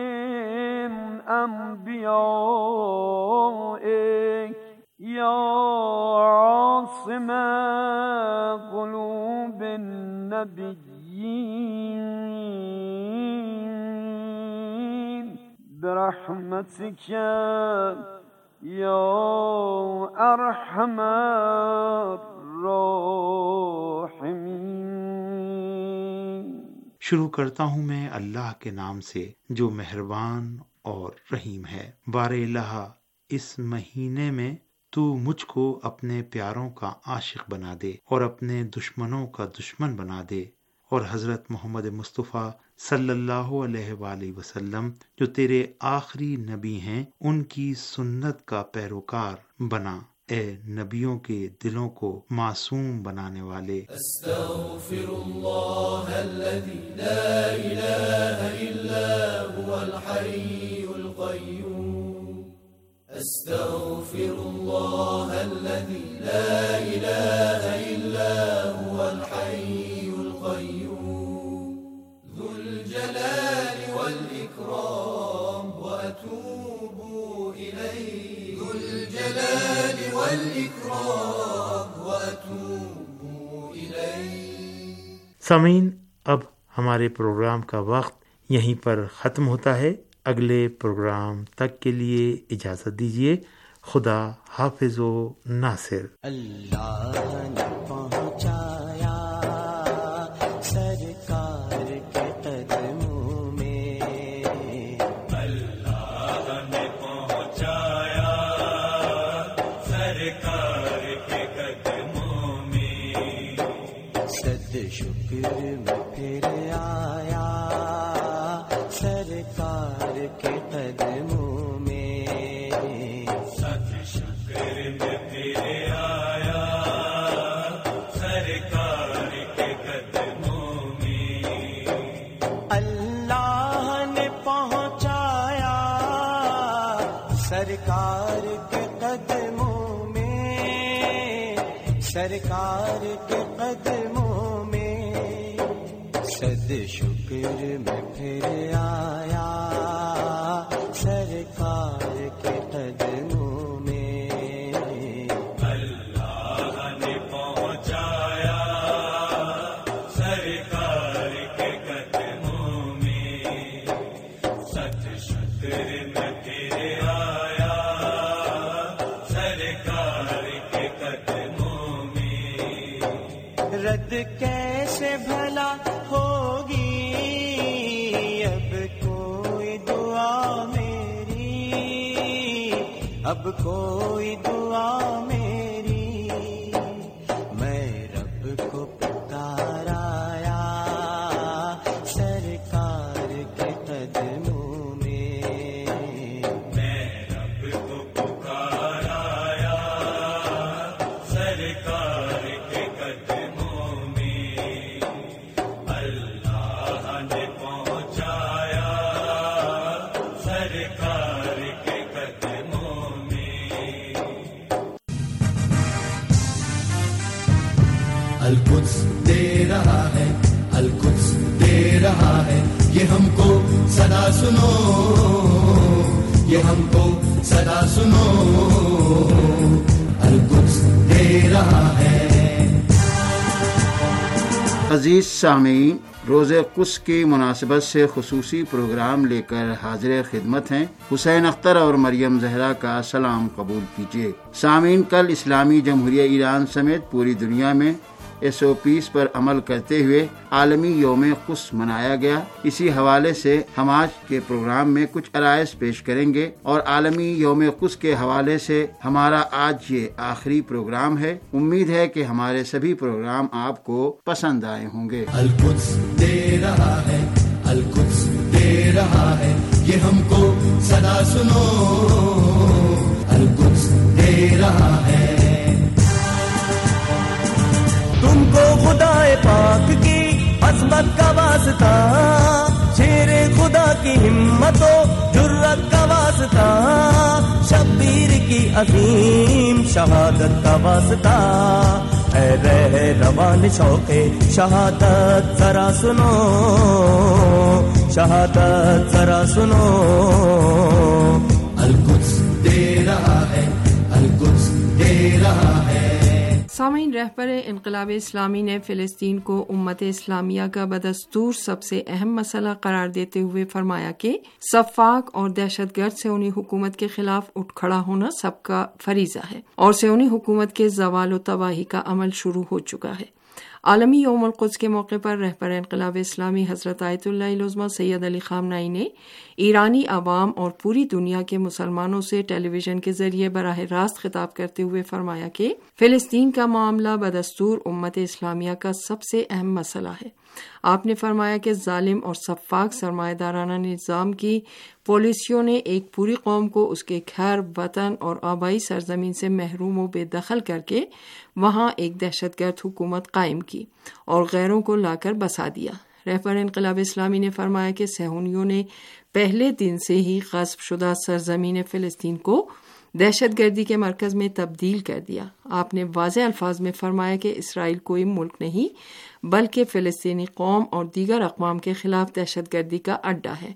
انبیائک یا عاصم قلوب النبیین برحمتک یا ارحم الراحمین۔ شروع کرتا ہوں میں اللہ کے نام سے جو مہربان اور رحیم ہے۔ بار الہا اس مہینے میں تو مجھ کو اپنے پیاروں کا عاشق بنا دے اور اپنے دشمنوں کا دشمن بنا دے، اور حضرت محمد مصطفیٰ صلی اللہ علیہ وآلہ وسلم جو تیرے آخری نبی ہیں ان کی سنت کا پیروکار بنا۔ اے نبیوں کے دلوں کو معصوم بنانے والے۔ استغفر اللہ الذی لا الہ الا هو الحی القیوم، استغفر اللہ الذی لا الہ الا هو الحی القیوم ذو الجلال والاکرام الإكرام وأتوب إليه. سامعین، اب ہمارے پروگرام کا وقت یہیں پر ختم ہوتا ہے. اگلے پروگرام تک کے لیے اجازت دیجیے. خدا حافظ و ناصر. اللہ نے پہنچایا سرکار کے قدموں میں، اللہ نے پہنچایا سرکار کے قدموں میں، صد شکر میں پھر آیا سرکار کے قدموں میں، صد شکر میں پھر آیا سرکار کے قدموں میں، اللہ نے پہنچایا سرکار کے قدموں میں، سرکار کے قدموں میں، صد شکر میں پھر آیا سرکار کے قدموں میں، اللہ نے پہنچایا سرکار کے قدموں میں، صد شکر میں پھر آیا سرکار کے قدموں میں، رد کیسے بھلا ہوگی اب کوئی دعا میری، اب کوئی دعا میری، میں رب کو پکار آیا سرکار کے قدموں میں، میں رب کو پکار آیا سرکار کے قدموں میں، اللہ نے پہنچایا سرکار کے قدموں میں، القدس دے رہا ہے، القدس دے رہا ہے، یہ ہم کو صدا سنو، یہ ہم کو صدا سنو، القدس دے رہا ہے. عزیز سامعین، روز قدس کی مناسبت سے خصوصی پروگرام لے کر حاضر خدمت ہیں. حسین اختر اور مریم زہرا کا سلام قبول کیجیے. سامعین، کل اسلامی جمہوریہ ایران سمیت پوری دنیا میں ایس او پیز پر عمل کرتے ہوئے عالمی یوم قدس منایا گیا. اسی حوالے سے ہم آج کے پروگرام میں کچھ عرائض پیش کریں گے اور عالمی یوم قدس کے حوالے سے ہمارا آج یہ آخری پروگرام ہے. امید ہے کہ ہمارے سبھی پروگرام آپ کو پسند آئے ہوں گے. القدس دے رہا ہے، القدس دے رہا ہے، یہ ہم کو صدا سنو، القدس دے رہا ہے. تم کو خدا پاک کی عظمت کا واسطہ، شیر خدا کی ہمت و جرت کا واسطہ، شبیر کی عظیم شہادت کا واسطہ، اے رہ روان شوق شہادت ذرا سنو، شہادت ذرا سنو، القدس دے رہا ہے، القدس دے رہا ہے. سامعین، رہبر انقلاب اسلامی نے فلسطین کو امت اسلامیہ کا بدستور سب سے اہم مسئلہ قرار دیتے ہوئے فرمایا کہ سفاک اور دہشت گرد صہیونی حکومت کے خلاف اٹھ کھڑا ہونا سب کا فریضہ ہے اور صہیونی حکومت کے زوال و تباہی کا عمل شروع ہو چکا ہے. عالمی یوم القدس کے موقع پر رہبر انقلاب اسلامی حضرت آیت اللہ العظمہ سید علی خامنہئی نے ایرانی عوام اور پوری دنیا کے مسلمانوں سے ٹیلی ویژن کے ذریعے براہ راست خطاب کرتے ہوئے فرمایا کہ فلسطین کا معاملہ بدستور امت اسلامیہ کا سب سے اہم مسئلہ ہے. آپ نے فرمایا کہ ظالم اور سفاک سرمایہ دارانہ نظام کی پالیسیوں نے ایک پوری قوم کو اس کے گھر، وطن اور آبائی سرزمین سے محروم و بے دخل کر کے وہاں ایک دہشت گرد حکومت قائم کی اور غیروں کو لا کر بسا دیا. رہبر انقلاب اسلامی نے فرمایا کہ صہیونیوں نے پہلے دن سے ہی غصب شدہ سرزمین فلسطین کو دہشت گردی کے مرکز میں تبدیل کر دیا. آپ نے واضح الفاظ میں فرمایا کہ اسرائیل کوئی ملک نہیں بلکہ فلسطینی قوم اور دیگر اقوام کے خلاف دہشت گردی کا اڈا ہے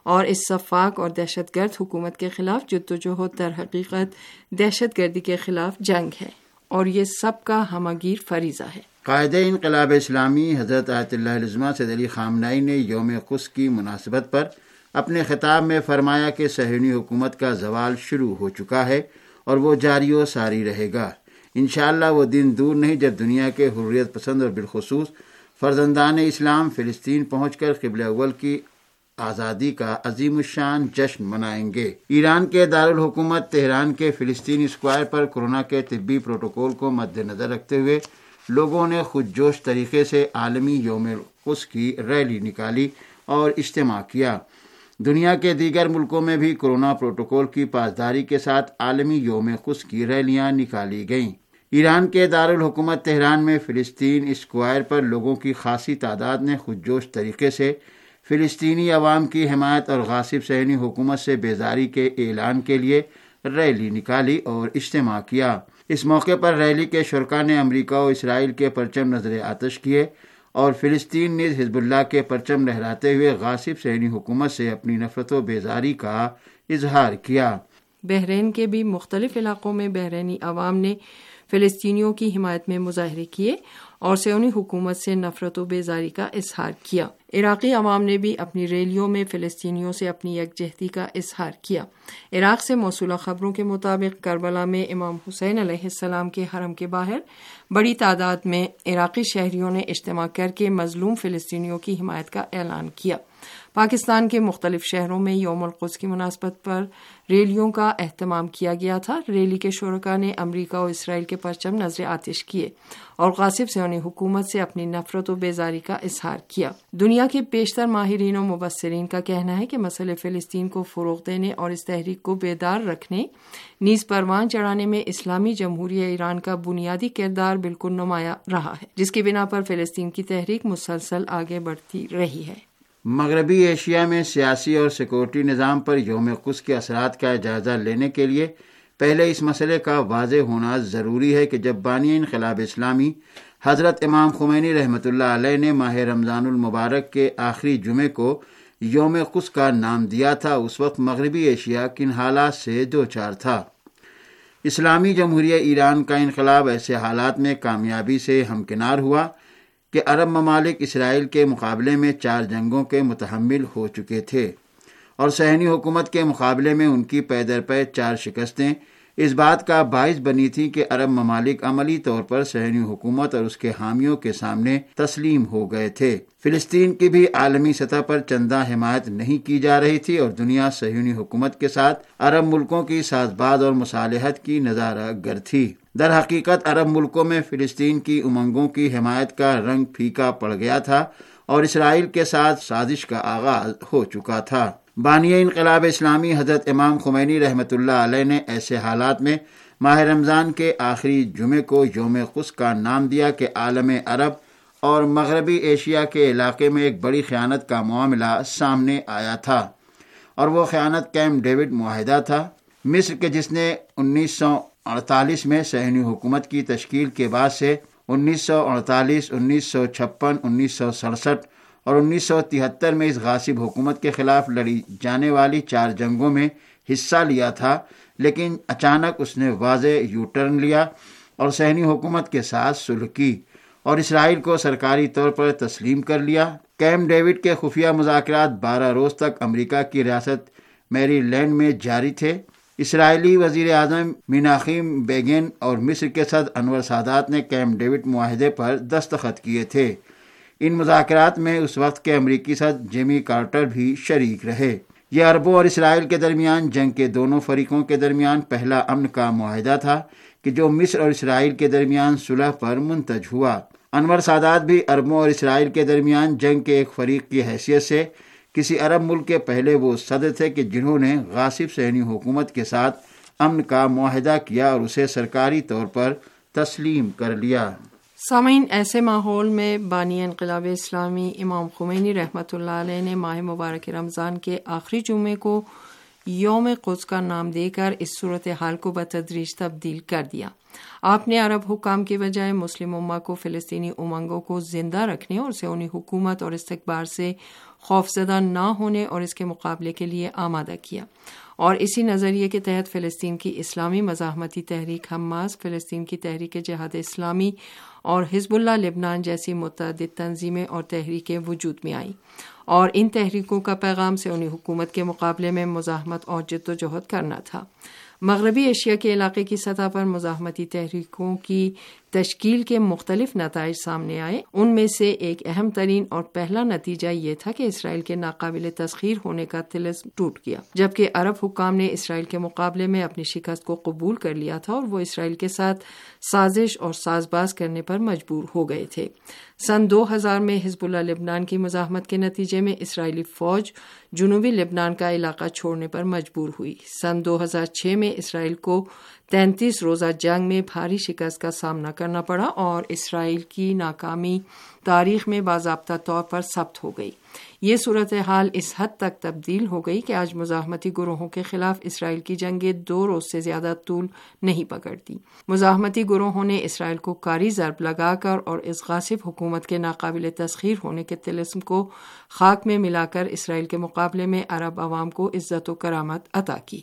اور اس شفاق اور دہشت گرد حکومت کے خلاف جدوجہد در حقیقت دہشت گردی کے خلاف جنگ ہے اور یہ سب کا ہمگیر فریضہ ہے۔ قائد انقلاب اسلامی حضرت آیت اللہ العظمیٰ سید علی خامنہئی نے یوم قدس کی مناسبت پر اپنے خطاب میں فرمایا کہ صہیونی حکومت کا زوال شروع ہو چکا ہے اور وہ جاری و ساری رہے گا۔ انشاءاللہ وہ دن دور نہیں جب دنیا کے حریت پسند اور بالخصوص فرزندان اسلام فلسطین پہنچ کر قبلہ اول کی آزادی کا عظیم الشان جشن منائیں گے۔ ایران کے دارالحکومت تہران کے فلسطین اسکوائر پر کورونا کے طبی پروٹوکول کو مد نظر رکھتے ہوئے لوگوں نے خود جوش طریقے سے عالمی یوم قدس کی ریلی نکالی اور اجتماع کیا۔ دنیا کے دیگر ملکوں میں بھی کورونا پروٹوکول کی پاسداری کے ساتھ عالمی یوم قدس کی ریلیاں نکالی گئیں۔ ایران کے دارالحکومت تہران میں فلسطین اسکوائر پر لوگوں کی خاصی تعداد نے خود جوش طریقے سے فلسطینی عوام کی حمایت اور غاصب صہیونی حکومت سے بیزاری کے اعلان کے لیے ریلی نکالی اور اجتماع کیا۔ اس موقع پر ریلی کے شرکاء نے امریکہ و اسرائیل کے پرچم نظر آتش کیے اور فلسطین نیز حزب اللہ کے پرچم لہراتے ہوئے غاصب صہیونی حکومت سے اپنی نفرت و بیزاری کا اظہار کیا۔ بحرین کے بھی مختلف علاقوں میں بحرینی عوام نے فلسطینیوں کی حمایت میں مظاہرے کیے اور صہیونی حکومت سے نفرت و بیزاری کا اظہار کیا۔ عراقی عوام نے بھی اپنی ریلیوں میں فلسطینیوں سے اپنی یکجہتی کا اظہار کیا۔ عراق سے موصولہ خبروں کے مطابق کربلا میں امام حسین علیہ السلام کے حرم کے باہر بڑی تعداد میں عراقی شہریوں نے اجتماع کر کے مظلوم فلسطینیوں کی حمایت کا اعلان کیا۔ پاکستان کے مختلف شہروں میں یوم القدس کی مناسبت پر ریلیوں کا اہتمام کیا گیا تھا۔ ریلی کے شرکاء نے امریکہ اور اسرائیل کے پرچم نظر آتش کیے اور غاصب صہیونی حکومت سے اپنی نفرت و بیزاری کا اظہار کیا۔ دنیا کے بیشتر ماہرین و مبصرین کا کہنا ہے کہ مسئلہ فلسطین کو فروغ دینے اور اس تحریک کو بیدار رکھنے نیز پروان چڑھانے میں اسلامی جمہوریہ ایران کا بنیادی کردار بالکل نمایاں رہا ہے، جس کی بنا پر فلسطین کی تحریک مسلسل آگے بڑھتی رہی ہے۔ مغربی ایشیا میں سیاسی اور سیکورٹی نظام پر یوم قدس کے اثرات کا جائزہ لینے کے لیے پہلے اس مسئلے کا واضح ہونا ضروری ہے کہ جب بانی انقلاب اسلامی حضرت امام خمینی رحمۃ اللہ علیہ نے ماہ رمضان المبارک کے آخری جمعے کو یوم قدس کا نام دیا تھا، اس وقت مغربی ایشیا کن حالات سے دوچار تھا۔ اسلامی جمہوریہ ایران کا انقلاب ایسے حالات میں کامیابی سے ہمکنار ہوا کہ عرب ممالک اسرائیل کے مقابلے میں چار جنگوں کے متحمل ہو چکے تھے اور صہیونی حکومت کے مقابلے میں ان کی پے در پے چار شکستیں اس بات کا باعث بنی تھی کہ عرب ممالک عملی طور پر صہیونی حکومت اور اس کے حامیوں کے سامنے تسلیم ہو گئے تھے۔ فلسطین کی بھی عالمی سطح پر چندہ حمایت نہیں کی جا رہی تھی اور دنیا صہیونی حکومت کے ساتھ عرب ملکوں کی ساز باز اور مصالحت کی نظارہ گر تھی۔ در حقیقت عرب ملکوں میں فلسطین کی امنگوں کی حمایت کا رنگ پھیکا پڑ گیا تھا اور اسرائیل کے ساتھ سازش کا آغاز ہو چکا تھا۔ بانی انقلاب اسلامی حضرت امام خمینی رحمۃ اللہ علیہ نے ایسے حالات میں ماہ رمضان کے آخری جمعے کو یوم قدس کا نام دیا کہ عالم عرب اور مغربی ایشیا کے علاقے میں ایک بڑی خیانت کا معاملہ سامنے آیا تھا اور وہ خیانت کیمپ ڈیوڈ معاہدہ تھا۔ مصر کے جس نے انیس سو اڑتالیس میں صہیونی حکومت کی تشکیل کے بعد سے انیس سو اڑتالیس، انیس سو چھپن، انیس سو سڑسٹھ اور انیس سو تہتر میں اس غاصب حکومت کے خلاف لڑی جانے والی چار جنگوں میں حصہ لیا تھا، لیکن اچانک اس نے واضح یو ٹرن لیا اور صہیونی حکومت کے ساتھ صلح کی اور اسرائیل کو سرکاری طور پر تسلیم کر لیا۔ کیمپ ڈیوڈ کے خفیہ مذاکرات بارہ روز تک امریکہ کی ریاست میری لینڈ میں جاری تھے۔ اسرائیلی وزیر اعظم مناخیم بیگن اور مصر کے صدر انور سادات نے کیمپ ڈیوڈ معاہدے پر دستخط کیے تھے۔ ان مذاکرات میں اس وقت کے امریکی صدر جیمی کارٹر بھی شریک رہے۔ یہ عربوں اور اسرائیل کے درمیان جنگ کے دونوں فریقوں کے درمیان پہلا امن کا معاہدہ تھا کہ جو مصر اور اسرائیل کے درمیان صلح پر منتج ہوا۔ انور سادات بھی عربوں اور اسرائیل کے درمیان جنگ کے ایک فریق کی حیثیت سے کسی عرب ملک کے پہلے وہ صدر تھے کہ جنہوں نے غاصب صہیونی حکومت کے ساتھ امن کا معاہدہ کیا اور اسے سرکاری طور پر تسلیم کر لیا۔ سامعین، ایسے ماحول میں بانی انقلاب اسلامی امام خمینی رحمۃ اللہ علیہ نے ماہ مبارک رمضان کے آخری جمعے کو یوم قدس کا نام دے کر اس صورتحال کو بتدریج تبدیل کر دیا۔ آپ نے عرب حکام کے بجائے مسلم امہ کو فلسطینی امنگوں کو زندہ رکھنے اور صہیونی حکومت اور استکبار سے خوفزدہ نہ ہونے اور اس کے مقابلے کے لیے آمادہ کیا، اور اسی نظریے کے تحت فلسطین کی اسلامی مزاحمتی تحریک حماس، فلسطین کی تحریک جہاد اسلامی اور حزب اللہ لبنان جیسی متعدد تنظیمیں اور تحریکیں وجود میں آئیں، اور ان تحریکوں کا پیغام صہیونی حکومت کے مقابلے میں مزاحمت اور جدوجہد کرنا تھا۔ مغربی ایشیا کے علاقے کی سطح پر مزاحمتی تحریکوں کی تشکیل کے مختلف نتائج سامنے آئے۔ ان میں سے ایک اہم ترین اور پہلا نتیجہ یہ تھا کہ اسرائیل کے ناقابل تسخیر ہونے کا طلسم ٹوٹ گیا، جبکہ عرب حکام نے اسرائیل کے مقابلے میں اپنی شکست کو قبول کر لیا تھا اور وہ اسرائیل کے ساتھ سازش اور ساز باز کرنے پر مجبور ہو گئے تھے۔ سن دو ہزار میں حزب اللہ لبنان کی مزاحمت کے نتیجے میں اسرائیلی فوج جنوبی لبنان کا علاقہ چھوڑنے پر مجبور ہوئی۔ سن دو ہزار چھ میں اسرائیل کو تینتیس روزہ جنگ میں بھاری شکست کا سامنا کرنا پڑا اور اسرائیل کی ناکامی تاریخ میں باضابطہ طور پر ثبت ہو گئی۔ یہ صورتحال اس حد تک تبدیل ہو گئی کہ آج مزاحمتی گروہوں کے خلاف اسرائیل کی جنگیں دو روز سے زیادہ طول نہیں پکڑتی۔ مزاحمتی گروہوں نے اسرائیل کو کاری ضرب لگا کر اور اس غاصب حکومت کے ناقابل تسخیر ہونے کے طلسم کو خاک میں ملا کر اسرائیل کے مقابلے میں عرب عوام کو عزت و کرامت عطا کی۔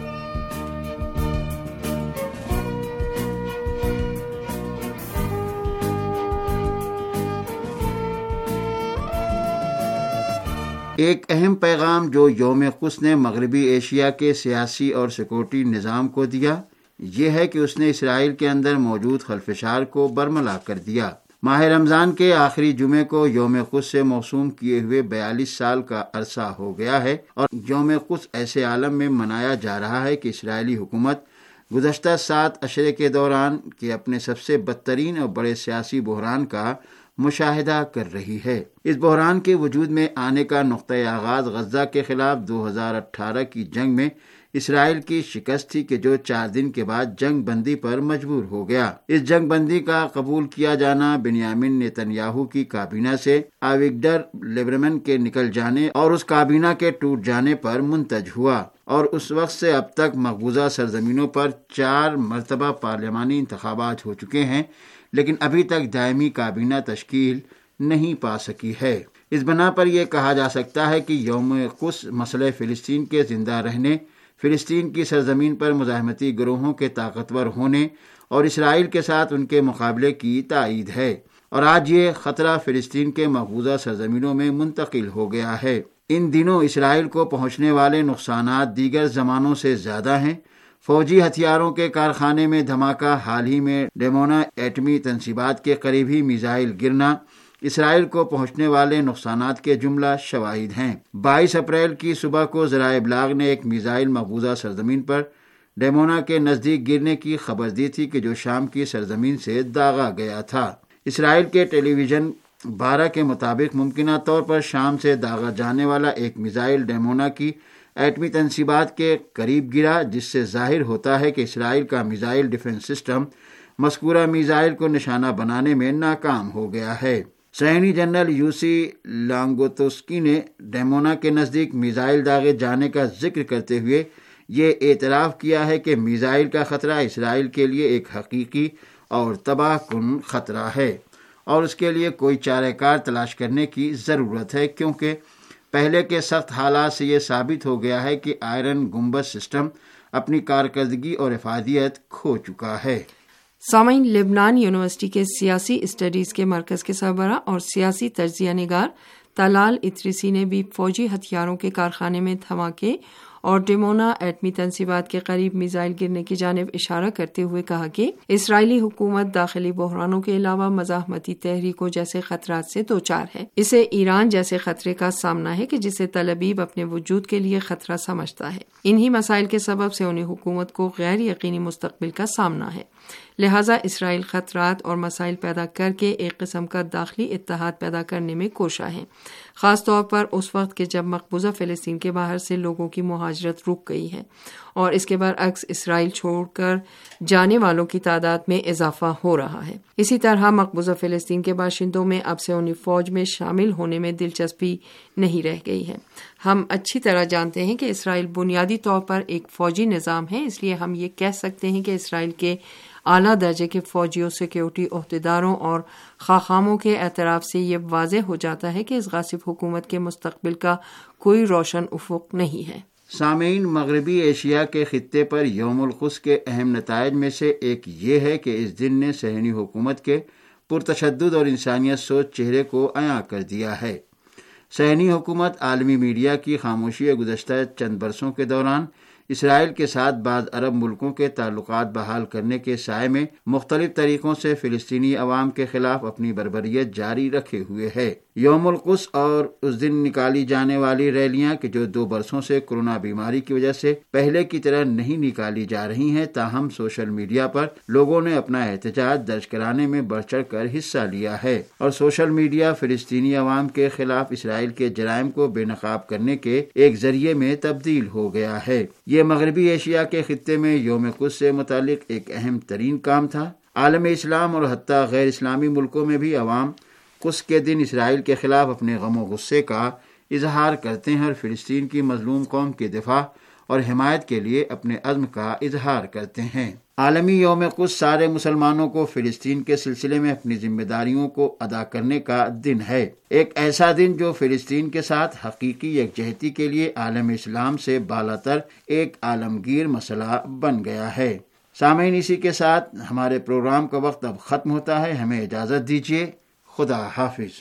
ایک اہم پیغام جو یوم قدس نے مغربی ایشیا کے سیاسی اور سیکورٹی نظام کو دیا، یہ ہے کہ اس نے اسرائیل کے اندر موجود خلفشار کو برملا کر دیا۔ ماہ رمضان کے آخری جمعے کو یوم قدس سے موسوم کیے ہوئے بیالیس سال کا عرصہ ہو گیا ہے، اور یوم قدس ایسے عالم میں منایا جا رہا ہے کہ اسرائیلی حکومت گزشتہ سات اشرے کے دوران کے اپنے سب سے بدترین اور بڑے سیاسی بحران کا مشاہدہ کر رہی ہے۔ اس بحران کے وجود میں آنے کا نقطۂ آغاز غزہ کے خلاف دو ہزار اٹھارہ کی جنگ میں اسرائیل کی شکست تھی کہ جو چار دن کے بعد جنگ بندی پر مجبور ہو گیا۔ اس جنگ بندی کا قبول کیا جانا بنیامین نیتنیاہو کی کابینہ سے آویگڈر لیبرمن کے نکل جانے اور اس کابینہ کے ٹوٹ جانے پر منتج ہوا، اور اس وقت سے اب تک مقبوضہ سرزمینوں پر چار مرتبہ پارلیمانی انتخابات ہو چکے ہیں، لیکن ابھی تک دائمی کابینہ تشکیل نہیں پا سکی ہے۔ اس بنا پر یہ کہا جا سکتا ہے کہ یوم قدس مسئلہ فلسطین کے زندہ رہنے، فلسطین کی سرزمین پر مزاحمتی گروہوں کے طاقتور ہونے اور اسرائیل کے ساتھ ان کے مقابلے کی تائید ہے، اور آج یہ خطرہ فلسطین کے مقبوضہ سرزمینوں میں منتقل ہو گیا ہے۔ ان دنوں اسرائیل کو پہنچنے والے نقصانات دیگر زمانوں سے زیادہ ہیں۔ فوجی ہتھیاروں کے کارخانے میں دھماکہ، حال ہی میں ڈیمونا ایٹمی تنصیبات کے قریب ہی میزائل گرنا اسرائیل کو پہنچنے والے نقصانات کے جملہ شواہد ہیں۔ بائیس اپریل کی صبح کو ذرائع ابلاغ نے ایک میزائل مقبوضہ سرزمین پر ڈیمونا کے نزدیک گرنے کی خبر دی تھی کہ جو شام کی سرزمین سے داغا گیا تھا۔ اسرائیل کے ٹیلی ویژن بارہ کے مطابق ممکنہ طور پر شام سے داغا جانے والا ایک میزائل ڈیمونا کی ایٹمی تنصیبات کے قریب گرا، جس سے ظاہر ہوتا ہے کہ اسرائیل کا میزائل ڈیفنس سسٹم مذکورہ میزائل کو نشانہ بنانے میں ناکام ہو گیا ہے۔ صہیونی جنرل یوسی لانگوتوسکی نے ڈیمونا کے نزدیک میزائل داغے جانے کا ذکر کرتے ہوئے یہ اعتراف کیا ہے کہ میزائل کا خطرہ اسرائیل کے لیے ایک حقیقی اور تباہ کن خطرہ ہے، اور اس کے لیے کوئی چارہ کار تلاش کرنے کی ضرورت ہے، کیونکہ پہلے کے سخت حالات سے یہ ثابت ہو گیا ہے کہ آئرن گنبد سسٹم اپنی کارکردگی اور افادیت کھو چکا ہے۔ سامعین، لبنان یونیورسٹی کے سیاسی اسٹڈیز کے مرکز کے سربراہ اور سیاسی تجزیہ نگار طلال ادریسی نے بھی فوجی ہتھیاروں کے کارخانے میں دھماکے اور ڈیمونا ایٹمی تنصیبات کے قریب میزائل گرنے کی جانب اشارہ کرتے ہوئے کہا کہ اسرائیلی حکومت داخلی بحرانوں کے علاوہ مزاحمتی تحریکوں جیسے خطرات سے دوچار ہے۔ اسے ایران جیسے خطرے کا سامنا ہے کہ جسے تل ابیب اپنے وجود کے لیے خطرہ سمجھتا ہے۔ انہی مسائل کے سبب سے انہیں حکومت کو غیر یقینی مستقبل کا سامنا ہے، لہٰذا اسرائیل خطرات اور مسائل پیدا کر کے ایک قسم کا داخلی اتحاد پیدا کرنے میں کوشاں ہے۔ خاص طور پر اس وقت کہ جب مقبوضہ فلسطین کے باہر سے لوگوں کی مہاجرت رک گئی ہے اور اس کے برعکس اسرائیل چھوڑ کر جانے والوں کی تعداد میں اضافہ ہو رہا ہے۔ اسی طرح مقبوضہ فلسطین کے باشندوں میں اب صہیونی فوج میں شامل ہونے میں دلچسپی نہیں رہ گئی ہے۔ ہم اچھی طرح جانتے ہیں کہ اسرائیل بنیادی طور پر ایک فوجی نظام ہے، اس لیے ہم یہ کہہ سکتے ہیں کہ اسرائیل کے اعلیٰ درجے کے فوجیوں، سیکیورٹی عہدیداروں اور خاخاموں کے اعتراف سے یہ واضح ہو جاتا ہے کہ اس غاصب حکومت کے مستقبل کا کوئی روشن افق نہیں ہے۔ سامعین، مغربی ایشیا کے خطے پر یوم القدس کے اہم نتائج میں سے ایک یہ ہے کہ اس دن نے صہیونی حکومت کے پرتشدد اور انسانیت سوچ چہرے کو عیاں کر دیا ہے۔ صہیونی حکومت عالمی میڈیا کی خاموشی گزشتہ چند برسوں کے دوران اسرائیل کے ساتھ بعض عرب ملکوں کے تعلقات بحال کرنے کے سائے میں مختلف طریقوں سے فلسطینی عوام کے خلاف اپنی بربریت جاری رکھے ہوئے ہے۔ یوم القدس اور اس دن نکالی جانے والی ریلیاں کہ جو دو برسوں سے کورونا بیماری کی وجہ سے پہلے کی طرح نہیں نکالی جا رہی ہیں، تاہم سوشل میڈیا پر لوگوں نے اپنا احتجاج درج کرانے میں بڑھ چڑھ کر حصہ لیا ہے اور سوشل میڈیا فلسطینی عوام کے خلاف اسرائیل کے جرائم کو بے نقاب کرنے کے ایک ذریعے میں تبدیل ہو گیا ہے۔ یہ مغربی ایشیا کے خطے میں یوم قدس سے متعلق ایک اہم ترین کام تھا۔ عالم اسلام اور حتیٰ غیر اسلامی ملکوں میں بھی عوام قدس کے دن اسرائیل کے خلاف اپنے غم و غصے کا اظہار کرتے ہیں اور فلسطین کی مظلوم قوم کے دفاع اور حمایت کے لیے اپنے عزم کا اظہار کرتے ہیں۔ عالمی یوم قدس سارے مسلمانوں کو فلسطین کے سلسلے میں اپنی ذمہ داریوں کو ادا کرنے کا دن ہے، ایک ایسا دن جو فلسطین کے ساتھ حقیقی یکجہتی کے لیے عالم اسلام سے بالاتر ایک عالمگیر مسئلہ بن گیا ہے۔ سامعین، اسی کے ساتھ ہمارے پروگرام کا وقت اب ختم ہوتا ہے، ہمیں اجازت دیجیے، خدا حافظ۔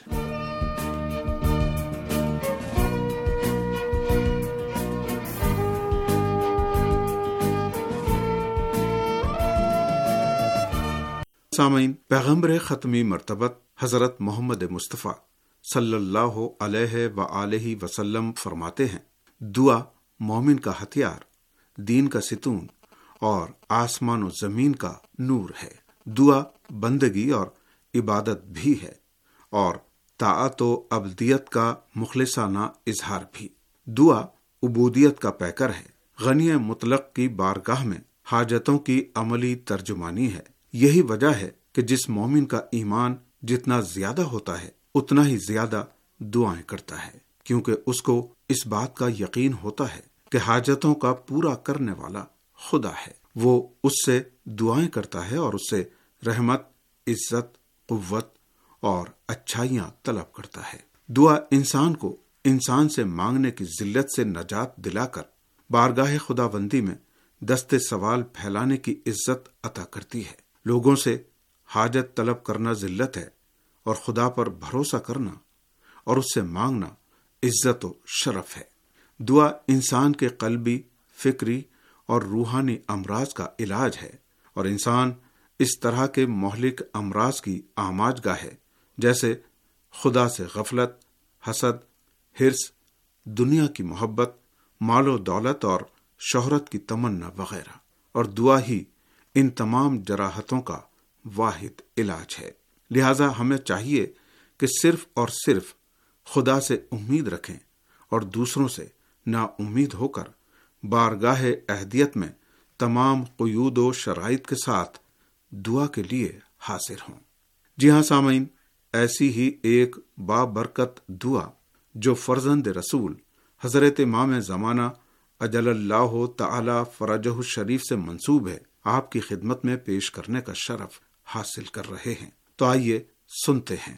سامعین، پیغمبر ختمی مرتبت حضرت محمد مصطفیٰ صلی اللہ علیہ وآلہ وسلم فرماتے ہیں، دعا مومن کا ہتھیار، دین کا ستون اور آسمان و زمین کا نور ہے۔ دعا بندگی اور عبادت بھی ہے اور طاعت و عبدیت کا مخلصانہ اظہار بھی۔ دعا عبودیت کا پیکر ہے، غنی مطلق کی بارگاہ میں حاجتوں کی عملی ترجمانی ہے۔ یہی وجہ ہے کہ جس مومن کا ایمان جتنا زیادہ ہوتا ہے اتنا ہی زیادہ دعائیں کرتا ہے، کیونکہ اس کو اس بات کا یقین ہوتا ہے کہ حاجتوں کا پورا کرنے والا خدا ہے۔ وہ اس سے دعائیں کرتا ہے اور اس سے رحمت، عزت، قوت اور اچھائیاں طلب کرتا ہے۔ دعا انسان کو انسان سے مانگنے کی ذلت سے نجات دلا کر بارگاہ خدا بندی میں دست سوال پھیلانے کی عزت عطا کرتی ہے۔ لوگوں سے حاجت طلب کرنا ذلت ہے اور خدا پر بھروسہ کرنا اور اس سے مانگنا عزت و شرف ہے۔ دعا انسان کے قلبی، فکری اور روحانی امراض کا علاج ہے اور انسان اس طرح کے مہلک امراض کی آماج گاہ ہے جیسے خدا سے غفلت، حسد، حرص، دنیا کی محبت، مال و دولت اور شہرت کی تمنا وغیرہ، اور دعا ہی ان تمام جراحتوں کا واحد علاج ہے۔ لہذا ہمیں چاہیے کہ صرف اور صرف خدا سے امید رکھیں اور دوسروں سے نا امید ہو کر بارگاہ اہدیت میں تمام قیود و شرائط کے ساتھ دعا کے لیے حاضر ہوں۔ جی ہاں سامعین، ایسی ہی ایک بابرکت دعا جو فرزند رسول حضرت امام زمانہ اجل اللہ تعالی فرجہ الشریف سے منسوب ہے، آپ کی خدمت میں پیش کرنے کا شرف حاصل کر رہے ہیں۔ تو آئیے سنتے ہیں۔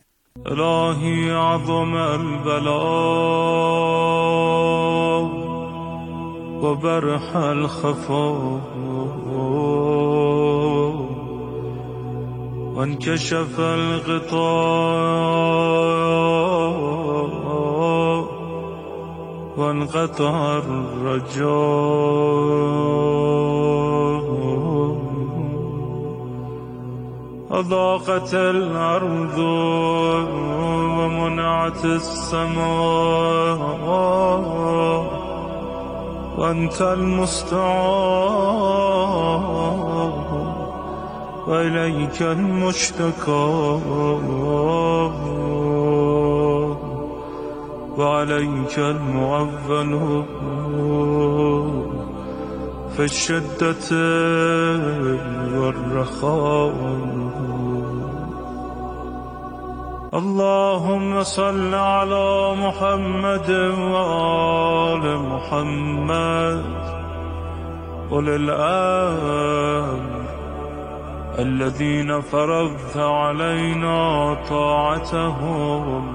الہی عظم البلاء وبرح الخفاء وانكشف الغطاء وانقطع الرجاء أضاقت الأرض ومنعت السماء وأنت المستعان وإليك المشتكى وعليك المعول في الشدة والرخاء. اللهم صل على محمد وآل محمد أولي الأمر الذين فرضت علينا طاعتهم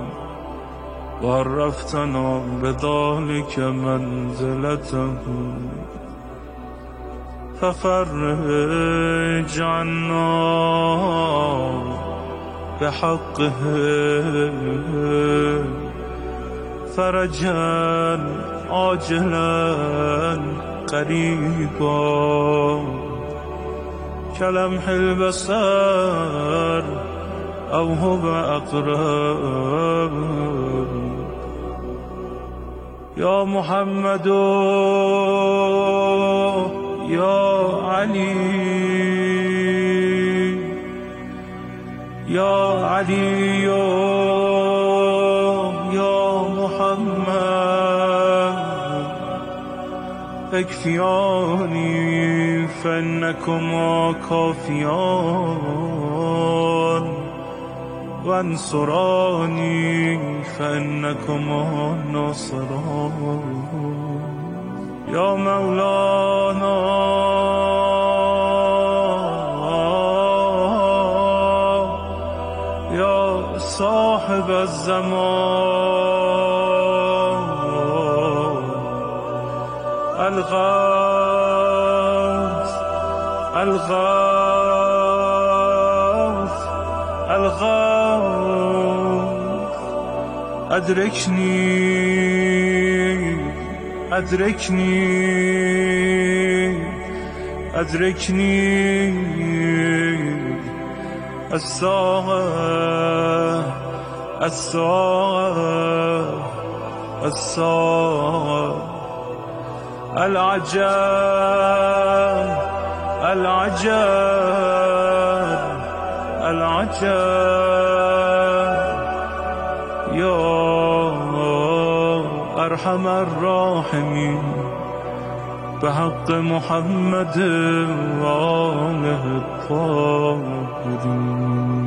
وعرفتنا بذلك منزلتهم، ففرج عنا بحقه فرجا عاجلا قريبا كلمح البصر أو هو أقرب. يا محمد يا علي يا علي يا محمد اكفياني فإنكما كافيان وانصراني فإنكما ناصران. يا مولانا يا صاحب الزمان الغوث الغوث الغوث أدركني أدركني أدركني الساعة الساعة الساعة. العجب العجب العجب يا أرحم الراحمين بحق محمد وآله الطاهرين.